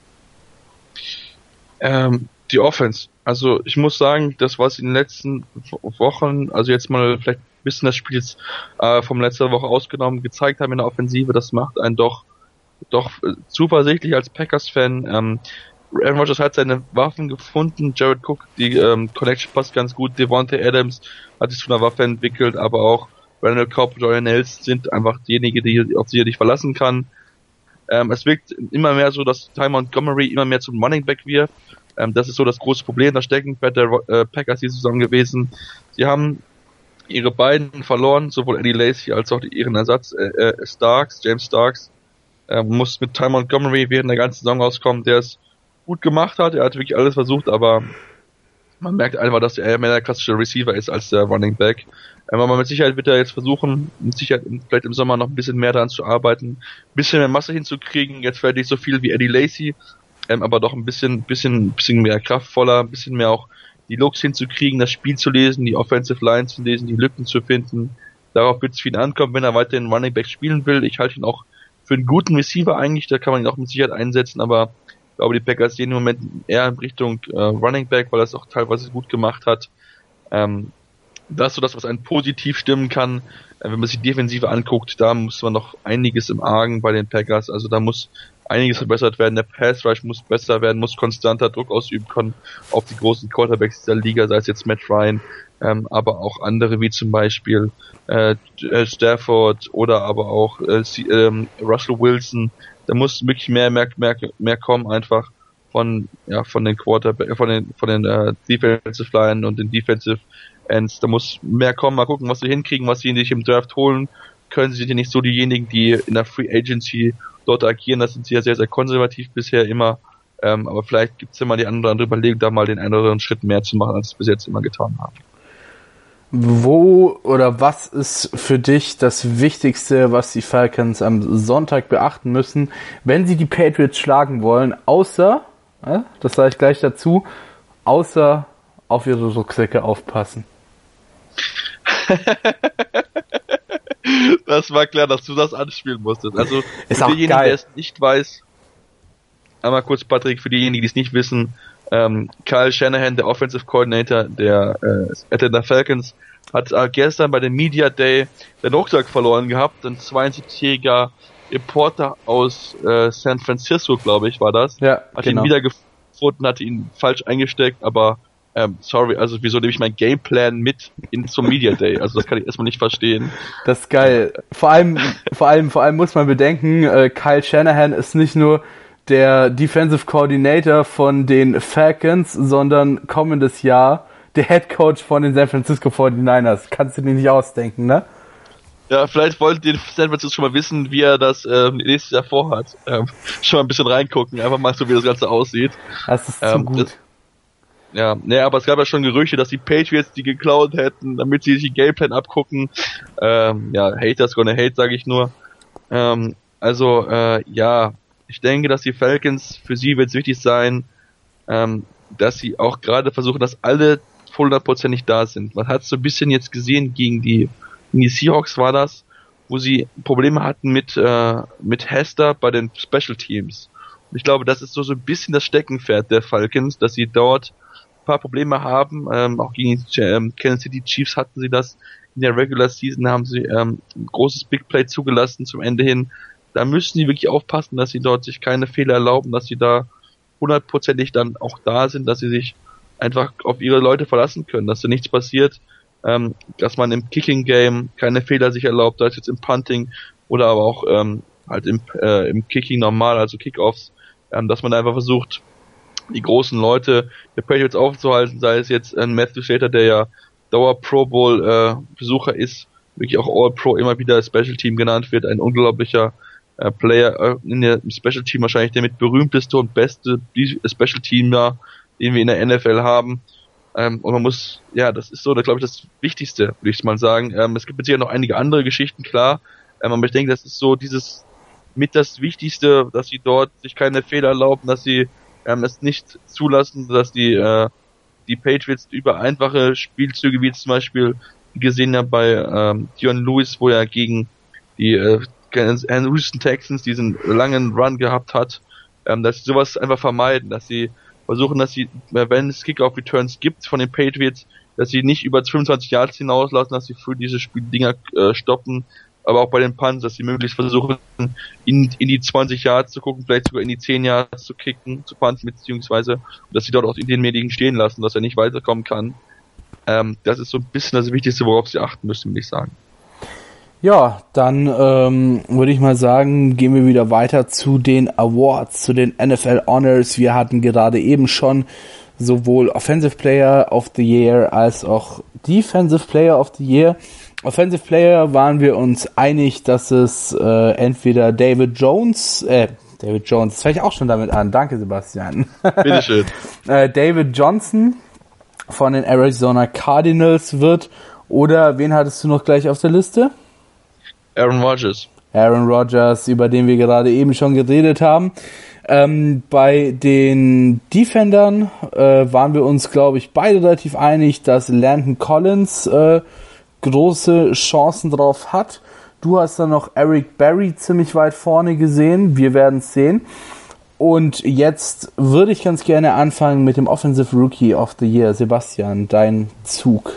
Ähm, die Offense. Also ich muss sagen, das, was in den letzten Wochen, also jetzt mal vielleicht ein bisschen das Spiel jetzt, äh, vom letzter Woche ausgenommen, gezeigt haben in der Offensive, das macht einen doch doch äh, zuversichtlich als Packers-Fan. Ähm, Aaron Rodgers hat seine Waffen gefunden, Jared Cook, die ähm, Connection passt ganz gut, Devontae Adams hat sich zu einer Waffe entwickelt, aber auch Randall Cobb, Jordan Nelson sind einfach diejenigen, die auf sie er nicht verlassen kann. Ähm, es wirkt immer mehr so, dass Ty Montgomery immer mehr zum Running Back wird. Ähm, das ist so das große Problem, das Steckenpferd der äh, Packers diese Saison gewesen. Sie haben ihre beiden verloren, sowohl Eddie Lacy als auch ihren Ersatz äh, äh, Starks, James Starks. Er muss mit Ty Montgomery während der ganzen Saison rauskommen, der es gut gemacht hat. Er hat wirklich alles versucht, aber man merkt einfach, dass er mehr der klassische Receiver ist als der Running Back. Ähm, aber mit Sicherheit wird er jetzt versuchen, mit Sicherheit vielleicht im Sommer noch ein bisschen mehr daran zu arbeiten, ein bisschen mehr Masse hinzukriegen. Jetzt vielleicht nicht so viel wie Eddie Lacy, ähm, aber doch ein bisschen, bisschen, bisschen mehr kraftvoller, ein bisschen mehr auch die Looks hinzukriegen, das Spiel zu lesen, die Offensive Line zu lesen, die Lücken zu finden. Darauf wird es für ihn ankommen, wenn er weiterhin Running Back spielen will. Ich halte ihn auch für einen guten Receiver eigentlich, da kann man ihn auch mit Sicherheit einsetzen, aber ich glaube, die Packers gehen im Moment eher in Richtung äh, Running Back, weil er es auch teilweise gut gemacht hat. Ähm, das ist so das, was einen positiv stimmen kann. Äh, wenn man sich die Defensive anguckt, da muss man noch einiges im Argen bei den Packers, also da muss einiges verbessert werden. Der Pass Rush muss besser werden, muss konstanter Druck ausüben können auf die großen Quarterbacks dieser Liga, sei es jetzt Matt Ryan, ähm, aber auch andere wie zum Beispiel äh, Stafford oder aber auch äh, ähm, Russell Wilson. Da muss wirklich mehr, mehr, mehr, mehr kommen einfach von, ja, von den Quarterback, von den, von den äh, Defensive Line und den Defensive Ends. Da muss mehr kommen. Mal gucken, was sie hinkriegen, was sie sich im Draft holen können. Sie sind ja nicht so diejenigen, die in der Free Agency dort agieren. Das sind sie ja sehr, sehr konservativ bisher immer. Ähm, aber vielleicht gibt es ja mal die andere Überlegung, da mal den einen oder anderen Schritt mehr zu machen, als sie bis jetzt immer getan haben. Wo oder was ist für dich das Wichtigste, was die Falcons am Sonntag beachten müssen, wenn sie die Patriots schlagen wollen, außer, äh, das sage ich gleich dazu, außer auf ihre Rucksäcke aufpassen? Das war klar, dass du das anspielen musstest. Also ist für auch diejenigen, geil. der es nicht weiß, einmal kurz Patrick, für diejenigen, die es nicht wissen, ähm, Kyle Shanahan, der Offensive Coordinator der äh, Atlanta Falcons, hat äh, gestern bei dem Media Day den Rucksack verloren gehabt. Ein zweiundsiebzigjähriger Reporter aus äh, San Francisco, glaube ich, war das. Ja, hat genau. ihn wiedergefunden, hatte ihn falsch eingesteckt, aber ähm, sorry, also wieso nehme ich meinen Gameplan mit in zum Media Day? Also das kann ich erstmal nicht verstehen. Das ist geil. Vor allem, vor allem, vor allem muss man bedenken, äh, Kyle Shanahan ist nicht nur der Defensive Coordinator von den Falcons, sondern kommendes Jahr der Head Coach von den San Francisco forty-niners. Kannst du dir nicht ausdenken, ne? Ja, vielleicht wollten die San Francisco schon mal wissen, wie er das ähm, nächstes Jahr vorhat. Ähm, schon mal ein bisschen reingucken, einfach mal so, wie das Ganze aussieht. Das ist ähm, zu gut. Das, ja, ne, aber es gab ja schon Gerüchte, dass die Patriots die geklaut hätten, damit sie sich den Gameplan abgucken. Ähm, ja, Haters gonna hate, sage ich nur. Ähm, also, äh, ja, ich denke, dass die Falcons, für sie wird es wichtig sein, ähm, dass sie auch gerade versuchen, dass alle hundertprozentig da sind. Man hat so ein bisschen jetzt gesehen gegen die, gegen die Seahawks war das, wo sie Probleme hatten mit äh, mit Hester bei den Special Teams. Und ich glaube, das ist so so ein bisschen das Steckenpferd der Falcons, dass sie dort ein paar Probleme haben. Ähm, auch gegen die ähm, Kansas City Chiefs hatten sie das. In der Regular Season haben sie ähm, ein großes Big Play zugelassen zum Ende hin. Da müssen sie wirklich aufpassen, dass sie dort sich keine Fehler erlauben, dass sie da hundertprozentig dann auch da sind, dass sie sich einfach auf ihre Leute verlassen können, dass da nichts passiert, ähm, dass man im Kicking-Game keine Fehler sich erlaubt, sei es jetzt im Punting oder aber auch ähm, halt im, äh, im Kicking normal, also Kickoffs, ähm, dass man da einfach versucht, die großen Leute der Patriots aufzuhalten, sei es jetzt ein Matthew Slater, der ja Dauer-Pro Bowl äh, Besucher ist, wirklich auch All-Pro immer wieder Special Team genannt wird, ein unglaublicher äh, Player in der im Special Team, wahrscheinlich der mit berühmteste und beste Special Teamer, den wir in der N F L haben. Ähm, und man muss, ja, das ist so, da glaube ich, das Wichtigste, würde ich mal sagen. Ähm, es gibt mit Sicherheit noch einige andere Geschichten, klar. Ähm, aber ich denke, das ist so dieses mit das Wichtigste, dass sie dort sich keine Fehler erlauben, dass sie ähm, es nicht zulassen, dass die äh, die Patriots über einfache Spielzüge, wie zum Beispiel gesehen haben bei ähm, Dion Lewis, wo er gegen die äh, Houston Texans diesen langen Run gehabt hat, ähm, dass sie sowas einfach vermeiden, dass sie versuchen, dass sie, wenn es Kick-Off-Returns gibt von den Patriots, dass sie nicht über fünfundzwanzig Yards hinauslassen, dass sie für diese Spieldinger äh, stoppen, aber auch bei den Punts, dass sie möglichst versuchen, in, in die zwanzig Yards zu gucken, vielleicht sogar in die zehn Yards zu kicken, zu punten, beziehungsweise, dass sie dort auch in den Medien stehen lassen, dass er nicht weiterkommen kann. Ähm, das ist so ein bisschen das Wichtigste, worauf sie achten müssen, würde ich sagen. Ja, dann ähm, würde ich mal sagen, gehen wir wieder weiter zu den Awards, zu den N F L Honors. Wir hatten gerade eben schon sowohl Offensive Player of the Year als auch Defensive Player of the Year. Offensive Player waren wir uns einig, dass es äh, entweder David Jones, äh, David Jones, das fange ich auch schon damit an. Danke, Sebastian. Bitteschön. äh, David Johnson von den Arizona Cardinals wird, oder wen hattest du noch gleich auf der Liste? Aaron Rodgers. Aaron Rodgers, über den wir gerade eben schon geredet haben. Ähm, bei den Defendern äh, waren wir uns, glaube ich, beide relativ einig, dass Landon Collins äh, große Chancen drauf hat. Du hast dann noch Eric Berry ziemlich weit vorne gesehen. Wir werden es sehen. Und jetzt würde ich ganz gerne anfangen mit dem Offensive Rookie of the Year. Sebastian, dein Zug.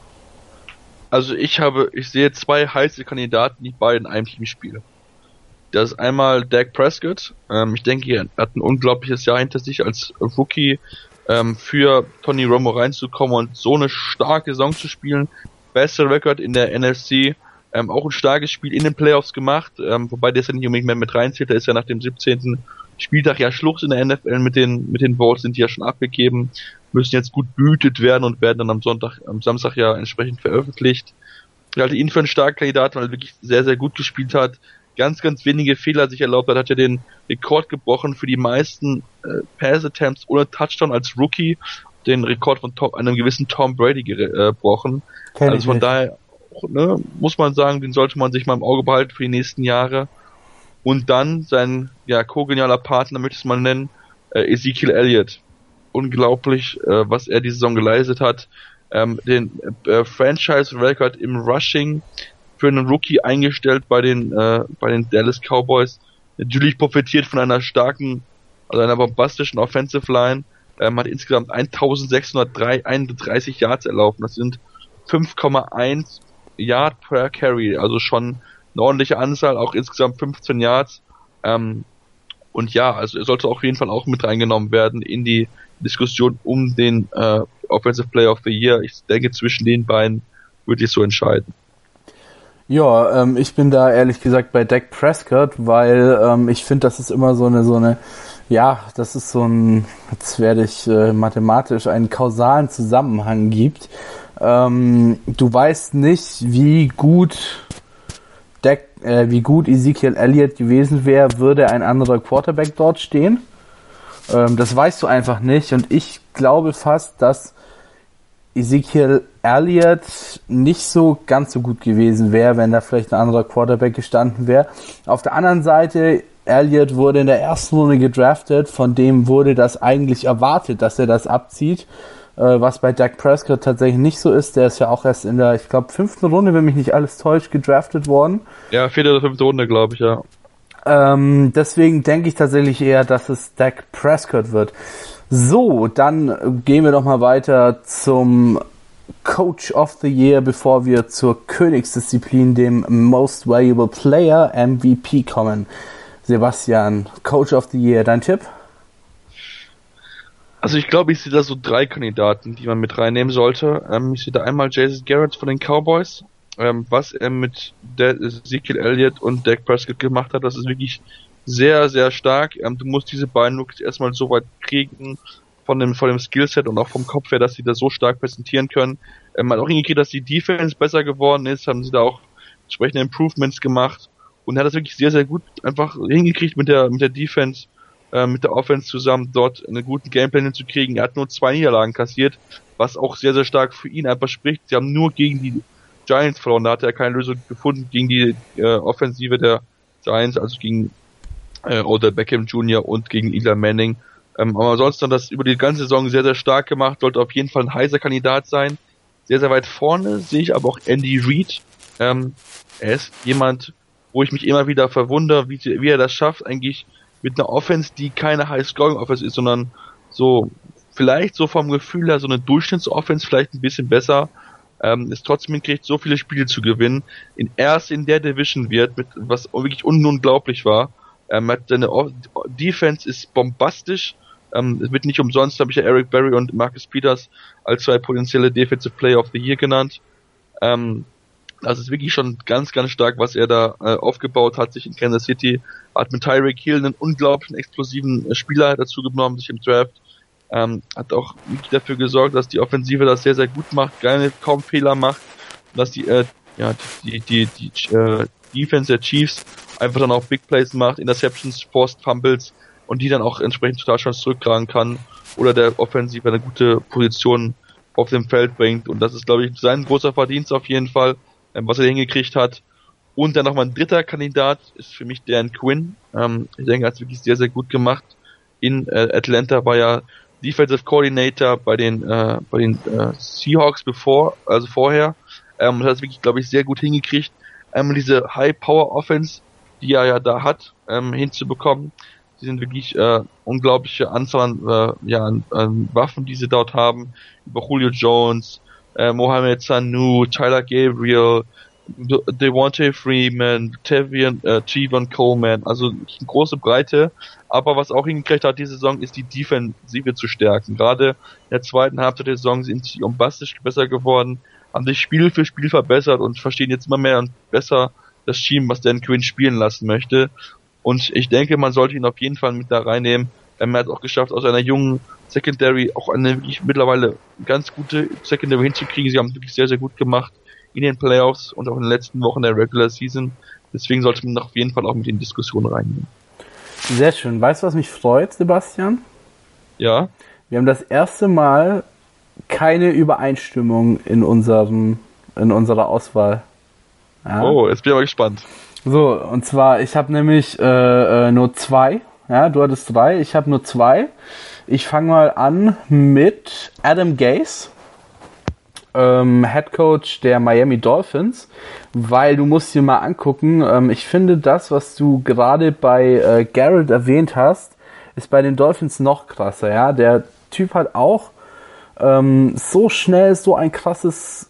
Also ich habe, ich sehe zwei heiße Kandidaten, die beide in einem Team spielen. Das ist einmal Dak Prescott. Ähm, ich denke, er hat ein unglaubliches Jahr hinter sich als Rookie, ähm, für Tony Romo reinzukommen und so eine starke Saison zu spielen. Bester Record in der N F C. Ähm, auch ein starkes Spiel in den Playoffs gemacht, ähm, wobei der ist ja nicht unbedingt mehr mit reinzählt. Der ist ja nach dem siebzehnten Spieltag ja Schluss in der N F L mit den mit den Votes, sind die ja schon abgegeben, müssen jetzt gut behütet werden und werden dann am Sonntag, am Samstag ja entsprechend veröffentlicht. Ich halte ihn für einen starken Kandidaten, weil er wirklich sehr, sehr gut gespielt hat, ganz, ganz wenige Fehler sich erlaubt hat, hat ja den Rekord gebrochen für die meisten äh, Pass-Attempts ohne Touchdown als Rookie, den Rekord von Tom, einem gewissen Tom Brady gebrochen. Kenn also von nicht. Daher, ne, muss man sagen, den sollte man sich mal im Auge behalten für die nächsten Jahre. Und dann sein, ja, co-genialer Partner, möchte ich es mal nennen, äh, Ezekiel Elliott. Unglaublich, äh, was er die Saison geleistet hat. Ähm, den äh, Franchise-Record im Rushing für einen Rookie eingestellt bei den äh, bei den Dallas Cowboys. Natürlich profitiert von einer starken, also einer bombastischen Offensive Line. Ähm, hat insgesamt eintausendsechshunderteinunddreißig Yards erlaubt. Das sind fünf Komma eins Yard per Carry, also schon eine ordentliche Anzahl, auch insgesamt fünfzehn Yards. Ähm, und ja, also er sollte auf jeden Fall auch mit reingenommen werden in die Diskussion um den äh, Offensive Player of the Year. Ich denke, zwischen den beiden würde ich so entscheiden. Ja, ähm, ich bin da ehrlich gesagt bei Dak Prescott, weil ähm, ich finde, das ist immer so eine, so eine, ja, das ist so ein, jetzt werde ich äh, mathematisch einen kausalen Zusammenhang gibt. Ähm, du weißt nicht, wie gut Dak, äh, wie gut Ezekiel Elliott gewesen wäre, würde ein anderer Quarterback dort stehen. Ähm, das weißt du einfach nicht, und ich glaube fast, dass Ezekiel Elliott nicht so ganz so gut gewesen wäre, wenn da vielleicht ein anderer Quarterback gestanden wäre. Auf der anderen Seite, Elliott wurde in der ersten Runde gedraftet, von dem wurde das eigentlich erwartet, dass er das abzieht, äh, was bei Dak Prescott tatsächlich nicht so ist. Der ist ja auch erst in der, ich glaube, fünften Runde, wenn mich nicht alles täuscht, gedraftet worden. Ja, vierte oder fünfte Runde, glaube ich, ja. Ähm, deswegen denke ich tatsächlich eher, dass es Dak Prescott wird. So, dann gehen wir doch mal weiter zum Coach of the Year, bevor wir zur Königsdisziplin, dem Most Valuable Player, M V P, kommen. Sebastian, Coach of the Year, dein Tipp? Also ich glaube, ich sehe da so drei Kandidaten, die man mit reinnehmen sollte. Ähm, ich sehe da einmal Jason Garrett von den Cowboys. Ähm, was er mit der Ezekiel Elliott und Dak Prescott gemacht hat, das ist wirklich sehr, sehr stark. Ähm, du musst diese beiden wirklich erstmal so weit kriegen von dem, von dem Skillset und auch vom Kopf her, dass sie das so stark präsentieren können. Ähm, man hat auch hingekriegt, dass die Defense besser geworden ist, haben sie da auch entsprechende Improvements gemacht. und hat das wirklich sehr, sehr gut einfach hingekriegt mit der mit der Defense, äh, mit der Offense zusammen, dort einen guten Gameplan hinzukriegen. Er hat nur zwei Niederlagen kassiert, was auch sehr, sehr stark für ihn einfach spricht. Sie haben nur gegen die Giants verloren, da hat er keine Lösung gefunden gegen die äh, Offensive der Giants, also gegen äh, Odell Beckham Junior und gegen Eli Manning. Ähm, aber ansonsten hat das über die ganze Saison sehr, sehr stark gemacht, sollte auf jeden Fall ein heißer Kandidat sein. Sehr, sehr weit vorne sehe ich aber auch Andy Reid. Ähm, er ist jemand, wo ich mich immer wieder verwundere, wie, wie er das schafft, eigentlich mit einer Offense, die keine High-Scoring-Offense ist, sondern so, vielleicht so vom Gefühl her so eine Durchschnitts-Offense, vielleicht ein bisschen besser, ähm, es trotzdem hinkriegt, so viele Spiele zu gewinnen, in erst in der Division wird, mit, was wirklich un- unglaublich war. Ähm, hat seine o- Defense ist bombastisch, ähm, es wird nicht umsonst, habe ich ja Eric Berry und Marcus Peters als zwei potenzielle Defensive Player of the Year genannt. Ähm, das ist wirklich schon ganz, ganz stark, was er da äh, aufgebaut hat, sich in Kansas City, hat mit Tyreek Hill einen unglaublichen, explosiven äh, Spieler dazu genommen, sich im Draft, ähm, hat auch wirklich dafür gesorgt, dass die Offensive das sehr, sehr gut macht, keine, kaum Fehler macht, und dass die, äh, ja, die, die, die, die äh, Defense der Chiefs einfach dann auch Big Plays macht, Interceptions, Forced Fumbles, und die dann auch entsprechend total schon zurücktragen kann, oder der Offensive eine gute Position auf dem Feld bringt, und das ist, glaube ich, sein großer Verdienst auf jeden Fall, ähm, was er hingekriegt hat. Und dann nochmal ein dritter Kandidat ist für mich Dan Quinn. Ähm, ich denke, er hat es wirklich sehr, sehr gut gemacht. In äh, Atlanta war ja Defensive Coordinator bei den äh, bei den äh, Seahawks bevor, also vorher. Ähm, und hat es wirklich, glaube ich, sehr gut hingekriegt, ähm, diese High-Power-Offense, die er ja da hat, ähm, hinzubekommen. Sie sind wirklich äh, unglaubliche Anzahl an, äh, ja, an, an Waffen, die sie dort haben. Über Julio Jones, äh, Mohamed Sanu, Tyler Gabriel, De- Devontae Freeman, Tavian, äh, Tevin Coleman, also eine große Breite. Aber was auch hingekriegt hat diese Saison, ist die Defensive zu stärken. Gerade in der zweiten Halbzeit der Saison sind sie bombastisch besser geworden, haben sich Spiel für Spiel verbessert und verstehen jetzt immer mehr und besser das Team, was Dan Quinn spielen lassen möchte. Und ich denke, man sollte ihn auf jeden Fall mit da reinnehmen. Er hat auch geschafft, aus einer jungen Secondary auch eine wirklich mittlerweile ganz gute Secondary hinzukriegen. Sie haben wirklich sehr, sehr gut gemacht in den Playoffs und auch in den letzten Wochen der Regular Season. Deswegen sollte man auf jeden Fall auch mit in Diskussionen reinnehmen. Sehr schön. Weißt du, was mich freut, Sebastian? Ja. Wir haben das erste Mal keine Übereinstimmung in unserem, in unserer Auswahl. Ja? Oh, jetzt bin ich aber gespannt. So, und zwar, ich habe nämlich äh, äh, nur zwei. Ja, du hattest drei, ich habe nur zwei. Ich fange mal an mit Adam Gase, ähm, Head Coach der Miami Dolphins, weil du musst dir mal angucken, ähm, ich finde das, was du gerade bei äh, Garrett erwähnt hast, ist bei den Dolphins noch krasser. Ja, der Typ hat auch ähm, so schnell so ein krasses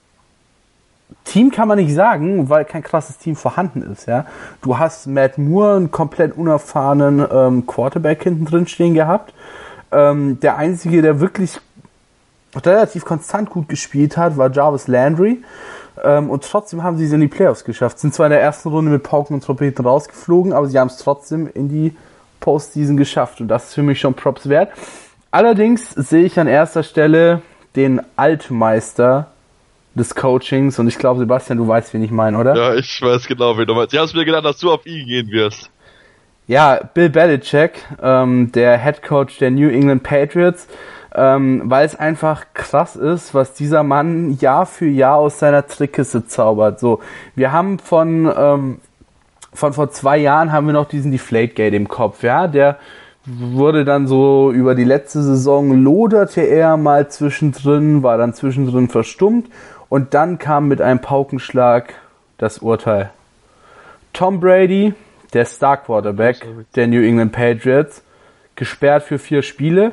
Team, kann man nicht sagen, weil kein krasses Team vorhanden ist. Ja, du hast Matt Moore, einen komplett unerfahrenen ähm, Quarterback hinten drin stehen gehabt. Ähm, der einzige, der wirklich relativ konstant gut gespielt hat, war Jarvis Landry. Ähm, und trotzdem haben sie es in die Playoffs geschafft. Sind zwar in der ersten Runde mit Pauken und Trompeten rausgeflogen, aber sie haben es trotzdem in die Postseason geschafft. Und das ist für mich schon Props wert. Allerdings sehe ich an erster Stelle den Altmeister des Coachings. Und ich glaube, Sebastian, du weißt, wen ich meine, oder? Ja, ich weiß genau, wen du meinst. Ich habe es mir gedacht, dass du auf ihn gehen wirst. Ja, Bill Belichick, ähm, der Head Coach der New England Patriots, ähm, weil es einfach krass ist, was dieser Mann Jahr für Jahr aus seiner Trickkiste zaubert. So, wir haben von ähm, von vor zwei Jahren haben wir noch diesen Deflategate im Kopf, ja, der wurde dann so über die letzte Saison loderte er mal zwischendrin, war dann zwischendrin verstummt und dann kam mit einem Paukenschlag das Urteil. Tom Brady, der Star Quarterback der New England Patriots, gesperrt für vier Spiele,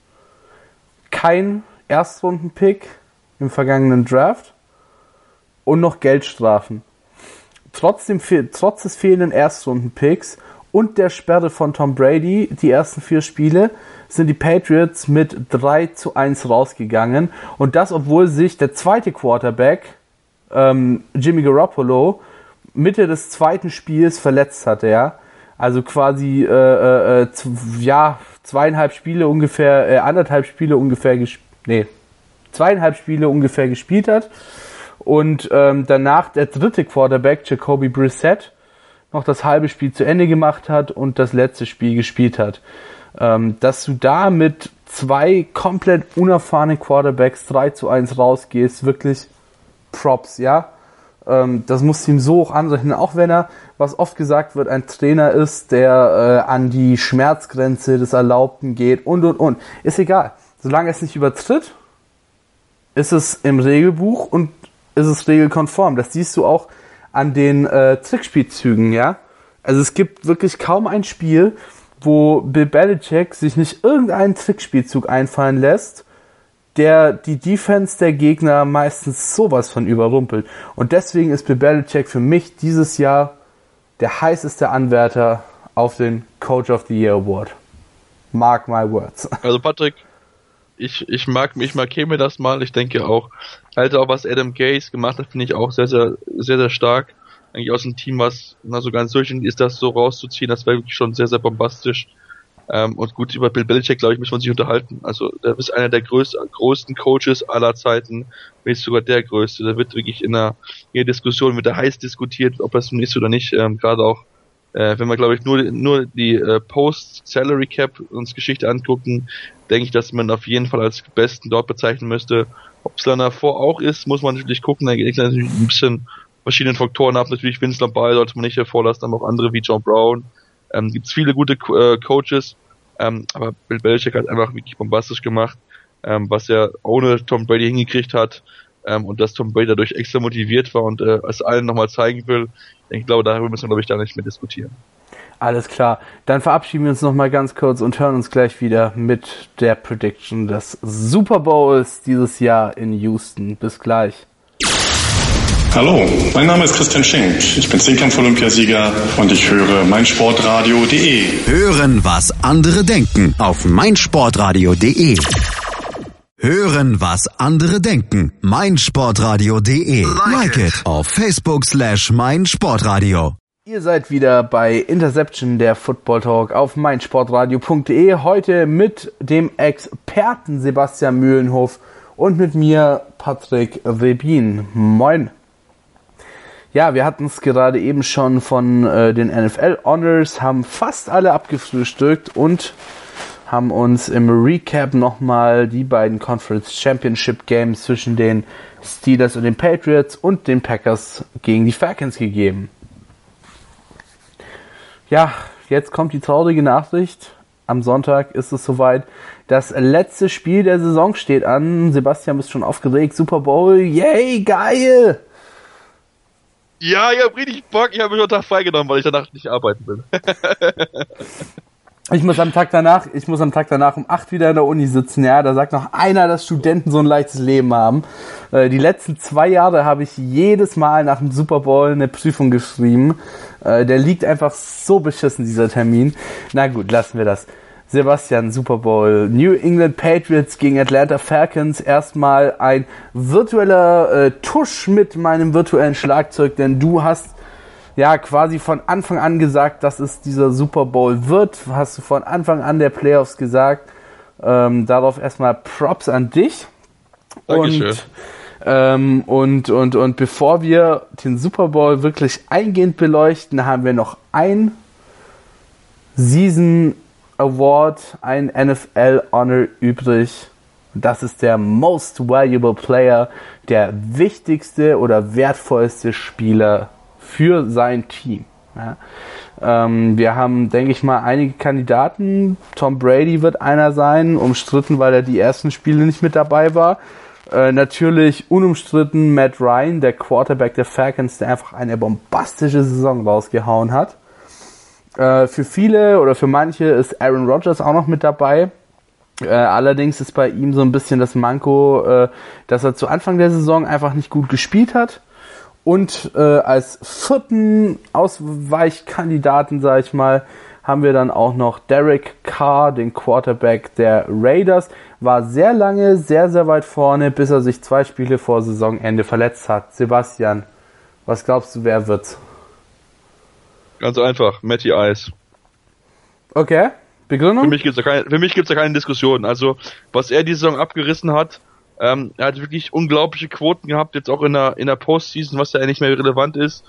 kein Erstrunden-Pick im vergangenen Draft und noch Geldstrafen. Trotzdem, trotz des fehlenden Erstrunden-Picks und der Sperre von Tom Brady, die ersten vier Spiele, sind die Patriots mit drei zu eins rausgegangen. Und das, obwohl sich der zweite Quarterback, ähm, Jimmy Garoppolo, Mitte des zweiten Spiels verletzt hatte, ja. Also quasi, äh, äh, z- ja, zweieinhalb Spiele ungefähr, äh, anderthalb Spiele ungefähr gespielt, nee, zweieinhalb Spiele ungefähr gespielt hat. Und ähm, danach der dritte Quarterback, Jacoby Brissett, noch das halbe Spiel zu Ende gemacht hat und das letzte Spiel gespielt hat. Ähm, dass du da mit zwei komplett unerfahrenen Quarterbacks drei zu eins rausgehst, wirklich Props, ja. Ähm, das musst du ihm so hoch anrechnen, auch wenn er, was oft gesagt wird, ein Trainer ist, der äh, an die Schmerzgrenze des Erlaubten geht und und und. Ist egal. Solange es nicht übertritt, ist es im Regelbuch und ist es regelkonform. Das siehst du auch an den äh, Trickspielzügen, ja. Also es gibt wirklich kaum ein Spiel, wo Bill Belichick sich nicht irgendeinen Trickspielzug einfallen lässt, der die Defense der Gegner meistens sowas von überrumpelt. Und deswegen ist Bill Belichick für mich dieses Jahr der heißeste Anwärter auf den Coach of the Year Award. Mark my words. Also Patrick, ich, ich mag ich markiere mir das mal. Ich denke auch, halt auch was Adam Gase gemacht hat, finde ich auch sehr, sehr, sehr, sehr stark. Eigentlich aus dem Team, was na, so ganz durch ist, das so rauszuziehen, das wäre wirklich schon sehr, sehr bombastisch. Ähm, und gut, über Bill Belichick, glaube ich, muss man sich unterhalten. Also, der ist einer der größten, größten Coaches aller Zeiten, wenn nicht sogar der größte. Der wird wirklich in einer, in einer Diskussion, wird er heiß diskutiert, ob das nun ist oder nicht. Ähm, gerade auch, äh, wenn wir, glaube ich, nur, nur die äh, Post-Salary Cap uns Geschichte angucken, denke ich, dass man auf jeden Fall als Besten dort bezeichnen müsste. Ob es dann davor auch ist, muss man natürlich gucken. Da geht es natürlich ein bisschen verschiedenen Faktoren ab. Natürlich Vince Lombardi sollte man nicht hervorlassen, aber auch andere wie John Brown. Ähm, gibt es viele gute äh, Coaches, ähm, aber Bill Belichick hat einfach wirklich bombastisch gemacht, ähm, was er ohne Tom Brady hingekriegt hat, ähm, und dass Tom Brady dadurch extra motiviert war und äh, es allen nochmal zeigen will. Ich glaube, darüber müssen wir, glaube ich, da nicht mehr diskutieren. Alles klar, dann verabschieden wir uns nochmal ganz kurz und hören uns gleich wieder mit der Prediction des Super Bowls dieses Jahr in Houston. Bis gleich. Hallo, mein Name ist Christian Schenk. Ich bin Zehnkampf-Olympiasieger und ich höre meinsportradio punkt de. Hören, was andere denken auf meinsportradio punkt de. Hören, was andere denken. meinsportradio punkt de. Like it auf Facebook slash meinsportradio. Ihr seid wieder bei Interception, der Football Talk auf meinsportradio punkt de. Heute mit dem Experten Sebastian Mühlenhof und mit mir Patrick Rebin. Moin. Ja, wir hatten es gerade eben schon von äh, den N F L Honors, haben fast alle abgefrühstückt und haben uns im Recap nochmal die beiden Conference Championship Games zwischen den Steelers und den Patriots und den Packers gegen die Falcons gegeben. Ja, jetzt kommt die traurige Nachricht. Am Sonntag ist es soweit. Das letzte Spiel der Saison steht an. Sebastian ist schon aufgeregt. Super Bowl, yay, geil! Ja, ich hab richtig Bock. Ich habe mich einen Tag freigenommen, weil ich danach nicht arbeiten will. ich muss am Tag danach, ich muss am Tag danach um acht wieder in der Uni sitzen. Ja, da sagt noch einer, dass Studenten so ein leichtes Leben haben. Äh, die letzten zwei Jahre habe ich jedes Mal nach dem Super Bowl eine Prüfung geschrieben. Äh, der liegt einfach so beschissen, dieser Termin. Na gut, lassen wir das. Sebastian, Super Bowl, New England Patriots gegen Atlanta Falcons, erstmal ein virtueller äh, Tusch mit meinem virtuellen Schlagzeug, denn du hast ja quasi von Anfang an gesagt, dass es dieser Super Bowl wird, hast du von Anfang an der Playoffs gesagt, ähm, darauf erstmal Props an dich. Dankeschön. Und, ähm, und, und, und bevor wir den Super Bowl wirklich eingehend beleuchten, haben wir noch ein Season Award, ein N F L Honor übrig. Das ist der Most Valuable Player, der wichtigste oder wertvollste Spieler für sein Team. Ja. Ähm, wir haben, denke ich mal, einige Kandidaten. Tom Brady wird einer sein, umstritten, weil er die ersten Spiele nicht mit dabei war. Äh, natürlich unumstritten Matt Ryan, der Quarterback der Falcons, der einfach eine bombastische Saison rausgehauen hat. Äh, für viele oder für manche ist Aaron Rodgers auch noch mit dabei. Äh, allerdings ist bei ihm so ein bisschen das Manko, äh, dass er zu Anfang der Saison einfach nicht gut gespielt hat. Und äh, als vierten Ausweichkandidaten, sag ich mal, haben wir dann auch noch Derek Carr, den Quarterback der Raiders. War sehr lange, sehr, sehr weit vorne, bis er sich zwei Spiele vor Saisonende verletzt hat. Sebastian, was glaubst du, wer wird's? Ganz einfach, Matty Ice. Okay, Begründung? Für mich gibt's da keine, für mich gibt's da keine Diskussion. Also, was er die Saison abgerissen hat, ähm, er hat wirklich unglaubliche Quoten gehabt, jetzt auch in der, in der Postseason, was ja nicht mehr relevant ist.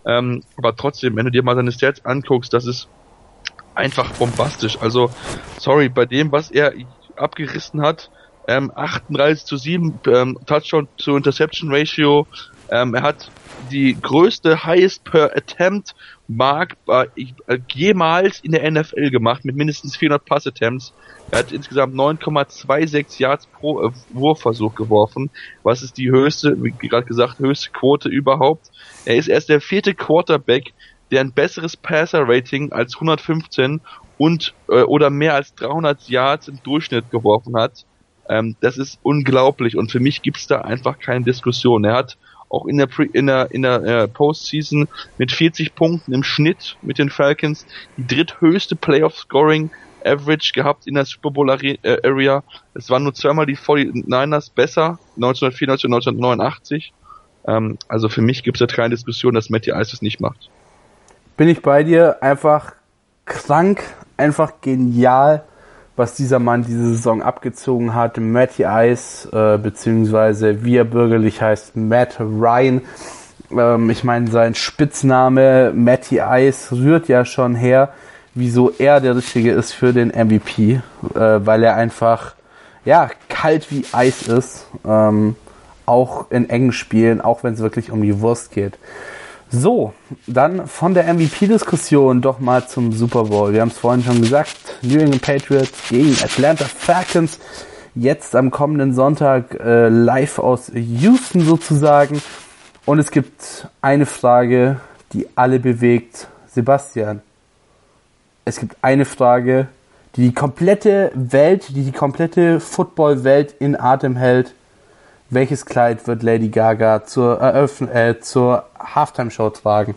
Ähm, aber trotzdem, wenn du dir mal seine Stats anguckst, das ist einfach bombastisch. Also, sorry, bei dem, was er abgerissen hat, ähm, achtunddreißig zu sieben ähm, Touchdown to Interception Ratio, ähm, er hat die größte Highest per Attempt Mark äh, jemals in der N F L gemacht, mit mindestens vierhundert Pass Attempts. Er hat insgesamt neun Komma sechsundzwanzig Yards pro äh, Wurfversuch geworfen, was ist die höchste, wie gerade gesagt, höchste Quote überhaupt. Er ist erst der vierte Quarterback, der ein besseres Passer-Rating als hundertfünfzehn und äh, oder mehr als dreihundert Yards im Durchschnitt geworfen hat. Ähm, das ist unglaublich und für mich gibt's da einfach keine Diskussion. Er hat auch in der Pre- in der in der äh, Postseason mit vierzig Punkten im Schnitt mit den Falcons die dritthöchste Playoff-Scoring Average gehabt in der Super Bowl Area. Es waren nur zweimal die forty-niners besser, neunzehnhundertvierundneunzig und neunzehnhundertneunundachtzig. Ähm, also für mich gibt es da keine Diskussion, dass Matty Ice das nicht macht. Bin ich bei dir, einfach krank, einfach genial, was dieser Mann diese Saison abgezogen hat. Matty Ice, äh, beziehungsweise wie er bürgerlich heißt, Matt Ryan. Ähm, ich meine, sein Spitzname Matty Ice rührt ja schon her, wieso er der Richtige ist für den M V P, äh, weil er einfach, ja, kalt wie Eis ist, ähm, auch in engen Spielen, auch wenn es wirklich um die Wurst geht. So, dann von der M V P-Diskussion doch mal zum Super Bowl. Wir haben es vorhin schon gesagt, New England Patriots gegen Atlanta Falcons, jetzt am kommenden Sonntag äh, live aus Houston sozusagen. Und es gibt eine Frage, die alle bewegt. Sebastian, es gibt eine Frage, die die komplette Welt, die die komplette Football-Welt in Atem hält. Welches Kleid wird Lady Gaga zur Eröffnung, äh, zur Halftime-Show tragen?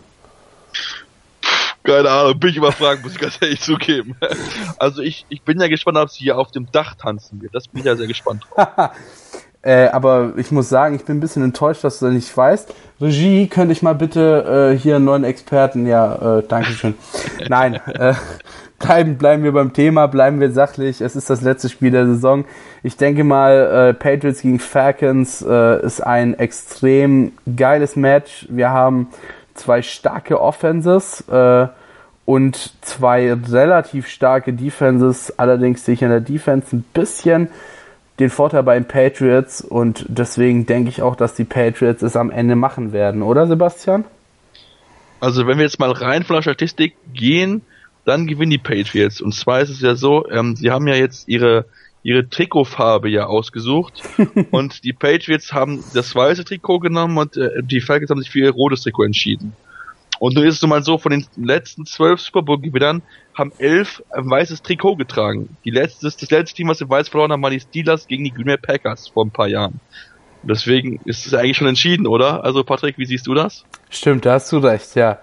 Keine Ahnung, bin ich überfragt, muss ich ganz ehrlich zugeben. Also ich, ich bin ja gespannt, ob sie hier auf dem Dach tanzen wird. Das bin ich ja sehr gespannt drauf. äh, aber ich muss sagen, ich bin ein bisschen enttäuscht, dass du das nicht weißt. Regie, könnte ich mal bitte äh, hier einen neuen Experten, ja, äh, dankeschön. Nein, äh, bleiben, bleiben wir beim Thema, bleiben wir sachlich. Es ist das letzte Spiel der Saison. Ich denke mal, äh, Patriots gegen Falcons äh, ist ein extrem geiles Match. Wir haben zwei starke Offenses äh, und zwei relativ starke Defenses. Allerdings sehe ich in der Defense ein bisschen den Vorteil bei den Patriots und deswegen denke ich auch, dass die Patriots es am Ende machen werden, oder Sebastian? Also wenn wir jetzt mal rein von der Statistik gehen, dann gewinnen die Patriots. Und zwar ist es ja so, ähm, sie haben ja jetzt ihre ihre Trikotfarbe ja ausgesucht und die Patriots haben das weiße Trikot genommen und äh, die Falcons haben sich für ihr rotes Trikot entschieden. Und nun ist es nun mal so, von den letzten zwölf Super Bowl-Gewinnern haben elf ein weißes Trikot getragen. Die letzte, das letzte Team, was im Weiß verloren haben, waren die Steelers gegen die Green Bay Packers vor ein paar Jahren. Und deswegen ist es eigentlich schon entschieden, oder? Also Patrick, wie siehst du das? Stimmt, da hast du recht, ja.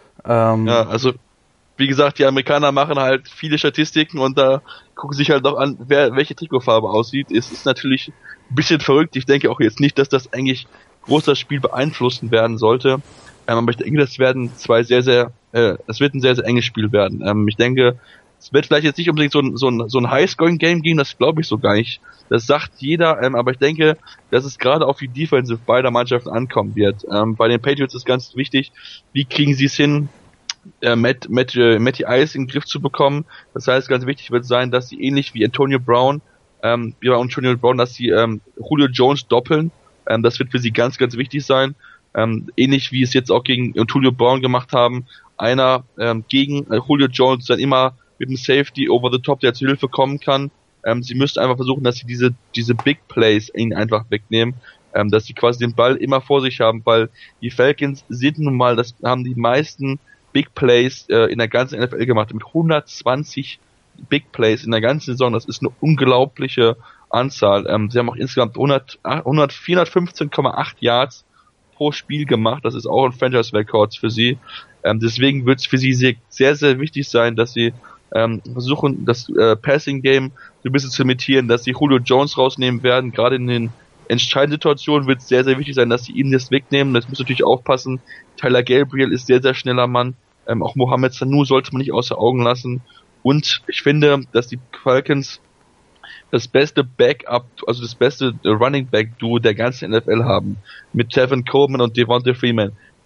Ähm ja, also wie gesagt, die Amerikaner machen halt viele Statistiken und da gucken sich halt auch an, wer welche Trikotfarbe aussieht. Es ist natürlich ein bisschen verrückt. Ich denke auch jetzt nicht, dass das eigentlich groß das Spiel beeinflussen werden sollte. Ähm, aber ich denke, das werden zwei sehr, sehr, äh, es wird ein sehr, sehr enges Spiel werden. Ähm, ich denke, es wird vielleicht jetzt nicht unbedingt so ein, so ein, so ein High-Scoring-Game gehen, das glaube ich so gar nicht. Das sagt jeder, ähm, aber ich denke, dass es gerade auf die Defensive beider Mannschaften ankommen wird. Ähm, bei den Patriots ist ganz wichtig, wie kriegen sie es hin, äh, Matt, Matt, äh, Matty Ice in den Griff zu bekommen. Das heißt, ganz wichtig wird sein, dass sie ähnlich wie Antonio Brown, ähm, wie bei Antonio Brown, dass sie ähm, Julio Jones doppeln. Ähm, das wird für sie ganz, ganz wichtig sein. Ähm, ähnlich wie es jetzt auch gegen Antonio Brown gemacht haben. Einer ähm, gegen äh, Julio Jones dann immer mit einem Safety over the top, der zu Hilfe kommen kann. Ähm, sie müssten einfach versuchen, dass sie diese diese Big Plays ihnen einfach wegnehmen, ähm, dass sie quasi den Ball immer vor sich haben, weil die Falcons sind nun mal, das haben die meisten Big Plays äh, in der ganzen N F L gemacht, mit hundertzwanzig Big Plays in der ganzen Saison. Das ist eine unglaubliche Anzahl. Ähm, sie haben auch insgesamt hundert, hundert, vierhundertfünfzehn Komma acht Yards pro Spiel gemacht. Das ist auch ein Franchise-Rekord für sie. Ähm, deswegen wird es für sie sehr, sehr, sehr wichtig sein, dass sie ähm, versuchen, das äh, Passing-Game so ein bisschen zu imitieren, dass sie Julio Jones rausnehmen werden. Gerade in den entscheidenden Situationen wird es sehr, sehr wichtig sein, dass sie ihn das wegnehmen. Das muss natürlich aufpassen. Tyler Gabriel ist sehr, sehr schneller Mann. Ähm, auch Mohamed Sanu sollte man nicht außer Augen lassen. Und ich finde, dass die Falcons das beste Backup, also das beste Running Back Duo der ganzen N F L haben. Mit Tevin Coleman und Devonta Freeman.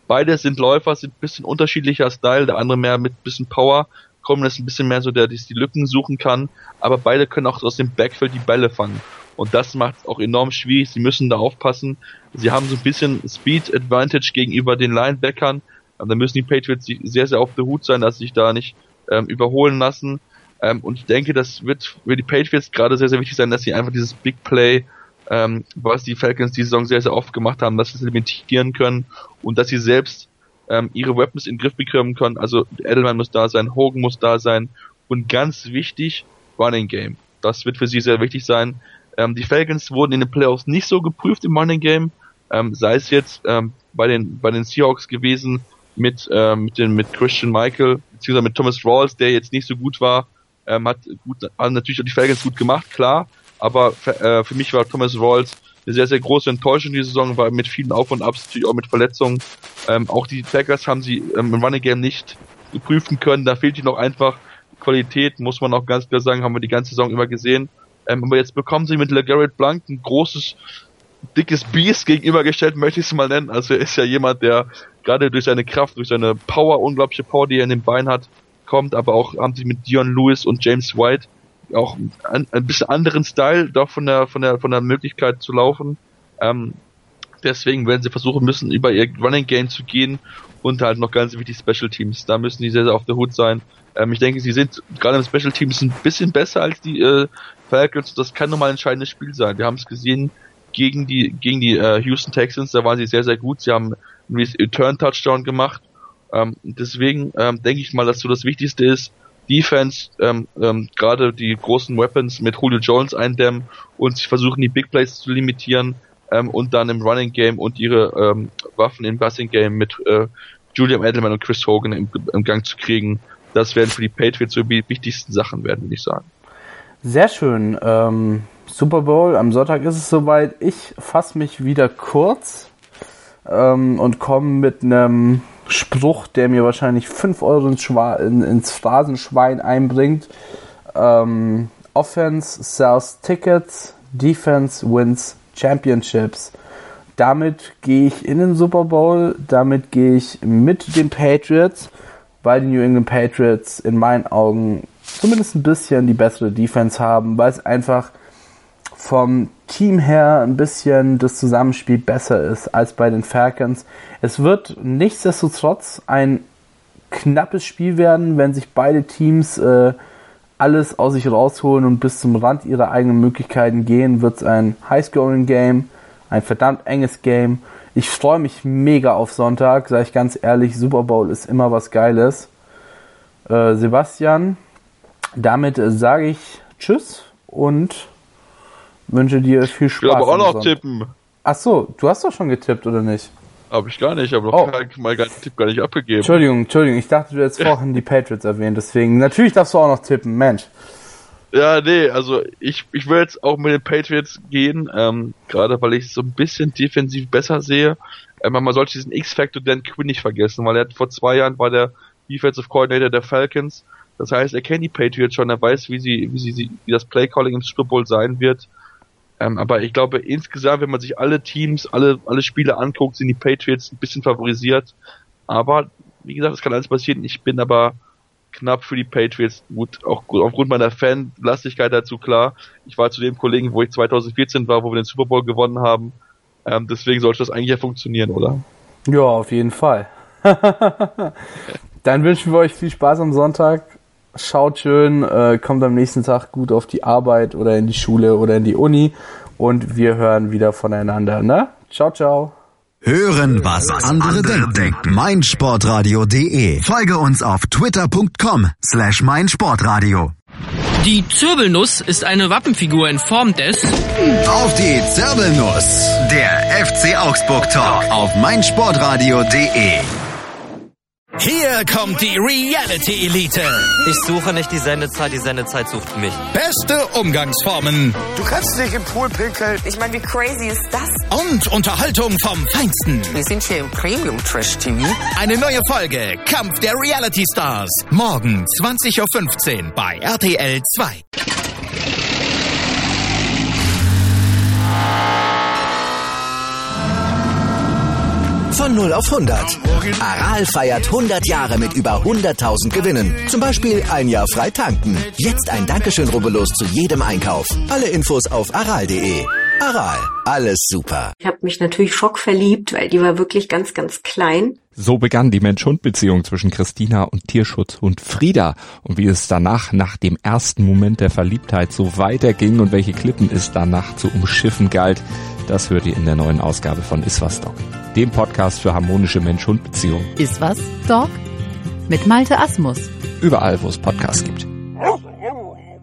Beide sind Läufer, sind ein bisschen unterschiedlicher Style, der andere mehr mit ein bisschen Power. Coleman ist ein bisschen mehr so, der die Lücken suchen kann, aber beide können auch aus dem Backfield die Bälle fangen. Und das macht es auch enorm schwierig, sie müssen da aufpassen. Sie haben so ein bisschen Speed Advantage gegenüber den Linebackern, und da müssen die Patriots sehr, sehr auf der Hut sein, dass sie sich da nicht ähm, überholen lassen. Ähm, und ich denke, das wird für die Patriots gerade sehr, sehr wichtig sein, dass sie einfach dieses Big Play, ähm, was die Falcons die Saison sehr, sehr oft gemacht haben, dass sie es limitieren können und dass sie selbst ähm, ihre Weapons in den Griff bekommen können. Also Edelman muss da sein, Hogan muss da sein und ganz wichtig, Running Game. Das wird für sie sehr wichtig sein. Ähm, die Falcons wurden in den Playoffs nicht so geprüft im Running Game, ähm, sei es jetzt ähm, bei den bei den Seahawks gewesen mit ähm, mit den mit Christian Michael beziehungsweise mit Thomas Rawls, der jetzt nicht so gut war, ähm, hat gut haben natürlich auch die Falcons gut gemacht, klar, aber für, äh, für mich war Thomas Rawls eine sehr sehr große Enttäuschung diese Saison, war mit vielen Auf und Abs, natürlich auch mit Verletzungen. Ähm, auch die Packers haben sie ähm, im Running Game nicht prüfen können, da fehlt ihnen noch einfach Qualität, muss man auch ganz klar sagen, haben wir die ganze Saison immer gesehen. Ähm, aber jetzt bekommen sie mit LeGarrette Blount ein großes, dickes Biest gegenübergestellt, möchte ich es mal nennen. Also er ist ja jemand, der gerade durch seine Kraft, durch seine Power, unglaubliche Power, die er in den Beinen hat, kommt. Aber auch haben sie mit Dion Lewis und James White auch ein, ein bisschen anderen Style, doch von der von der von der Möglichkeit zu laufen. Ähm, deswegen werden sie versuchen müssen, über ihr Running Game zu gehen und halt noch ganz wichtig Special Teams. Da müssen die sehr, sehr auf der Hut sein. Ähm, ich denke, sie sind gerade im Special Teams ein bisschen besser als die äh, Falcons. Das kann nochmal ein entscheidendes Spiel sein. Wir haben es gesehen gegen die gegen die äh, Houston Texans. Da waren sie sehr, sehr gut. Sie haben einen Return-Touchdown gemacht. Ähm, deswegen ähm, denke ich mal, dass so das Wichtigste ist, Defense, ähm, ähm, gerade die großen Weapons mit Julio Jones eindämmen und sich versuchen, die Big Plays zu limitieren ähm, und dann im Running Game und ihre ähm, Waffen im Passing Game mit äh, Julian Edelman und Chris Hogan im, im Gang zu kriegen. Das werden für die Patriots so die wichtigsten Sachen werden, würde ich sagen. Sehr schön. Ähm, Super Bowl, am Sonntag ist es soweit. Ich fasse mich wieder kurz ähm, und komme mit einem Spruch, der mir wahrscheinlich fünf Euro ins, Schwa- in, ins Phrasenschwein einbringt. Ähm, Offense sells Tickets, Defense wins Championships. Damit gehe ich in den Super Bowl, damit gehe ich mit den Patriots, weil die New England Patriots in meinen Augen zumindest ein bisschen die bessere Defense haben, weil es einfach vom Team her ein bisschen das Zusammenspiel besser ist als bei den Falcons. Es wird nichtsdestotrotz ein knappes Spiel werden, wenn sich beide Teams äh, alles aus sich rausholen und bis zum Rand ihrer eigenen Möglichkeiten gehen, wird es ein High-Scoring-Game, ein verdammt enges Game. Ich freue mich mega auf Sonntag, sage ich ganz ehrlich, Super Bowl ist immer was Geiles. Äh, Sebastian, damit äh, sage ich Tschüss und wünsche dir viel Spaß. Ich will aber auch noch Sonntag tippen. Ach so, du hast doch schon getippt, oder nicht? Hab ich gar nicht, ich habe noch oh. keinen, meinen Tipp gar nicht abgegeben. Entschuldigung, Entschuldigung, ich dachte, du hättest vorhin die Patriots erwähnt, deswegen, natürlich darfst du auch noch tippen, Mensch. Ja, nee, also ich ich will jetzt auch mit den Patriots gehen, ähm, gerade weil ich es so ein bisschen defensiv besser sehe. Ähm, man sollte diesen X-Factor Dan Quinn nicht vergessen, weil er hat vor zwei Jahren war der Defensive Coordinator der Falcons. Das heißt, er kennt die Patriots schon, er weiß, wie sie wie sie wie das Play-Calling im Super Bowl sein wird. Ähm, aber ich glaube, insgesamt, wenn man sich alle Teams, alle alle Spiele anguckt, sind die Patriots ein bisschen favorisiert. Aber, wie gesagt, es kann alles passieren. Ich bin aber knapp für die Patriots, gut, auch aufgrund meiner Fanlastigkeit dazu, klar. Ich war zu dem Kollegen, wo ich zwanzig vierzehn war, wo wir den Super Bowl gewonnen haben. Ähm, deswegen sollte das eigentlich ja funktionieren, oder? Ja, auf jeden Fall. Dann wünschen wir euch viel Spaß am Sonntag. Schaut schön, äh, kommt am nächsten Tag gut auf die Arbeit oder in die Schule oder in die Uni und wir hören wieder voneinander, ne? Ciao, ciao. Hören, was andere denken. meinsportradio punkt de. Folge uns auf twitter punkt com slash meinsportradio. Die Zirbelnuss ist eine Wappenfigur in Form des... Auf die Zirbelnuss, der F C Augsburg Talk auf meinsportradio punkt de. Hier kommt die Reality Elite. Ich suche nicht die Sendezeit, die Sendezeit sucht mich. Beste Umgangsformen. Du kannst nicht im Pool pinkeln. Ich meine, wie crazy ist das? Und Unterhaltung vom Feinsten. Wir sind hier im Premium-Trash-T V. Eine neue Folge Kampf der Reality Stars. Morgen zwanzig Uhr fünfzehn bei R T L zwei. Von null auf hundert. Aral feiert hundert Jahre mit über hunderttausend Gewinnen. Zum Beispiel ein Jahr frei tanken. Jetzt ein Dankeschön, rubbellos zu jedem Einkauf. Alle Infos auf aral punkt de. Aral, alles super. Ich habe mich natürlich schockverliebt, weil die war wirklich ganz, ganz klein. So begann die Mensch-Hund-Beziehung zwischen Christina und Tierschutzhund Frieda. Und wie es danach, nach dem ersten Moment der Verliebtheit, so weiterging und welche Klippen es danach zu umschiffen galt, das hört ihr in der neuen Ausgabe von Iswas Dog, dem Podcast für harmonische Mensch-Hund-Beziehungen. Iswas Dog mit Malte Asmus. Überall, wo es Podcasts gibt.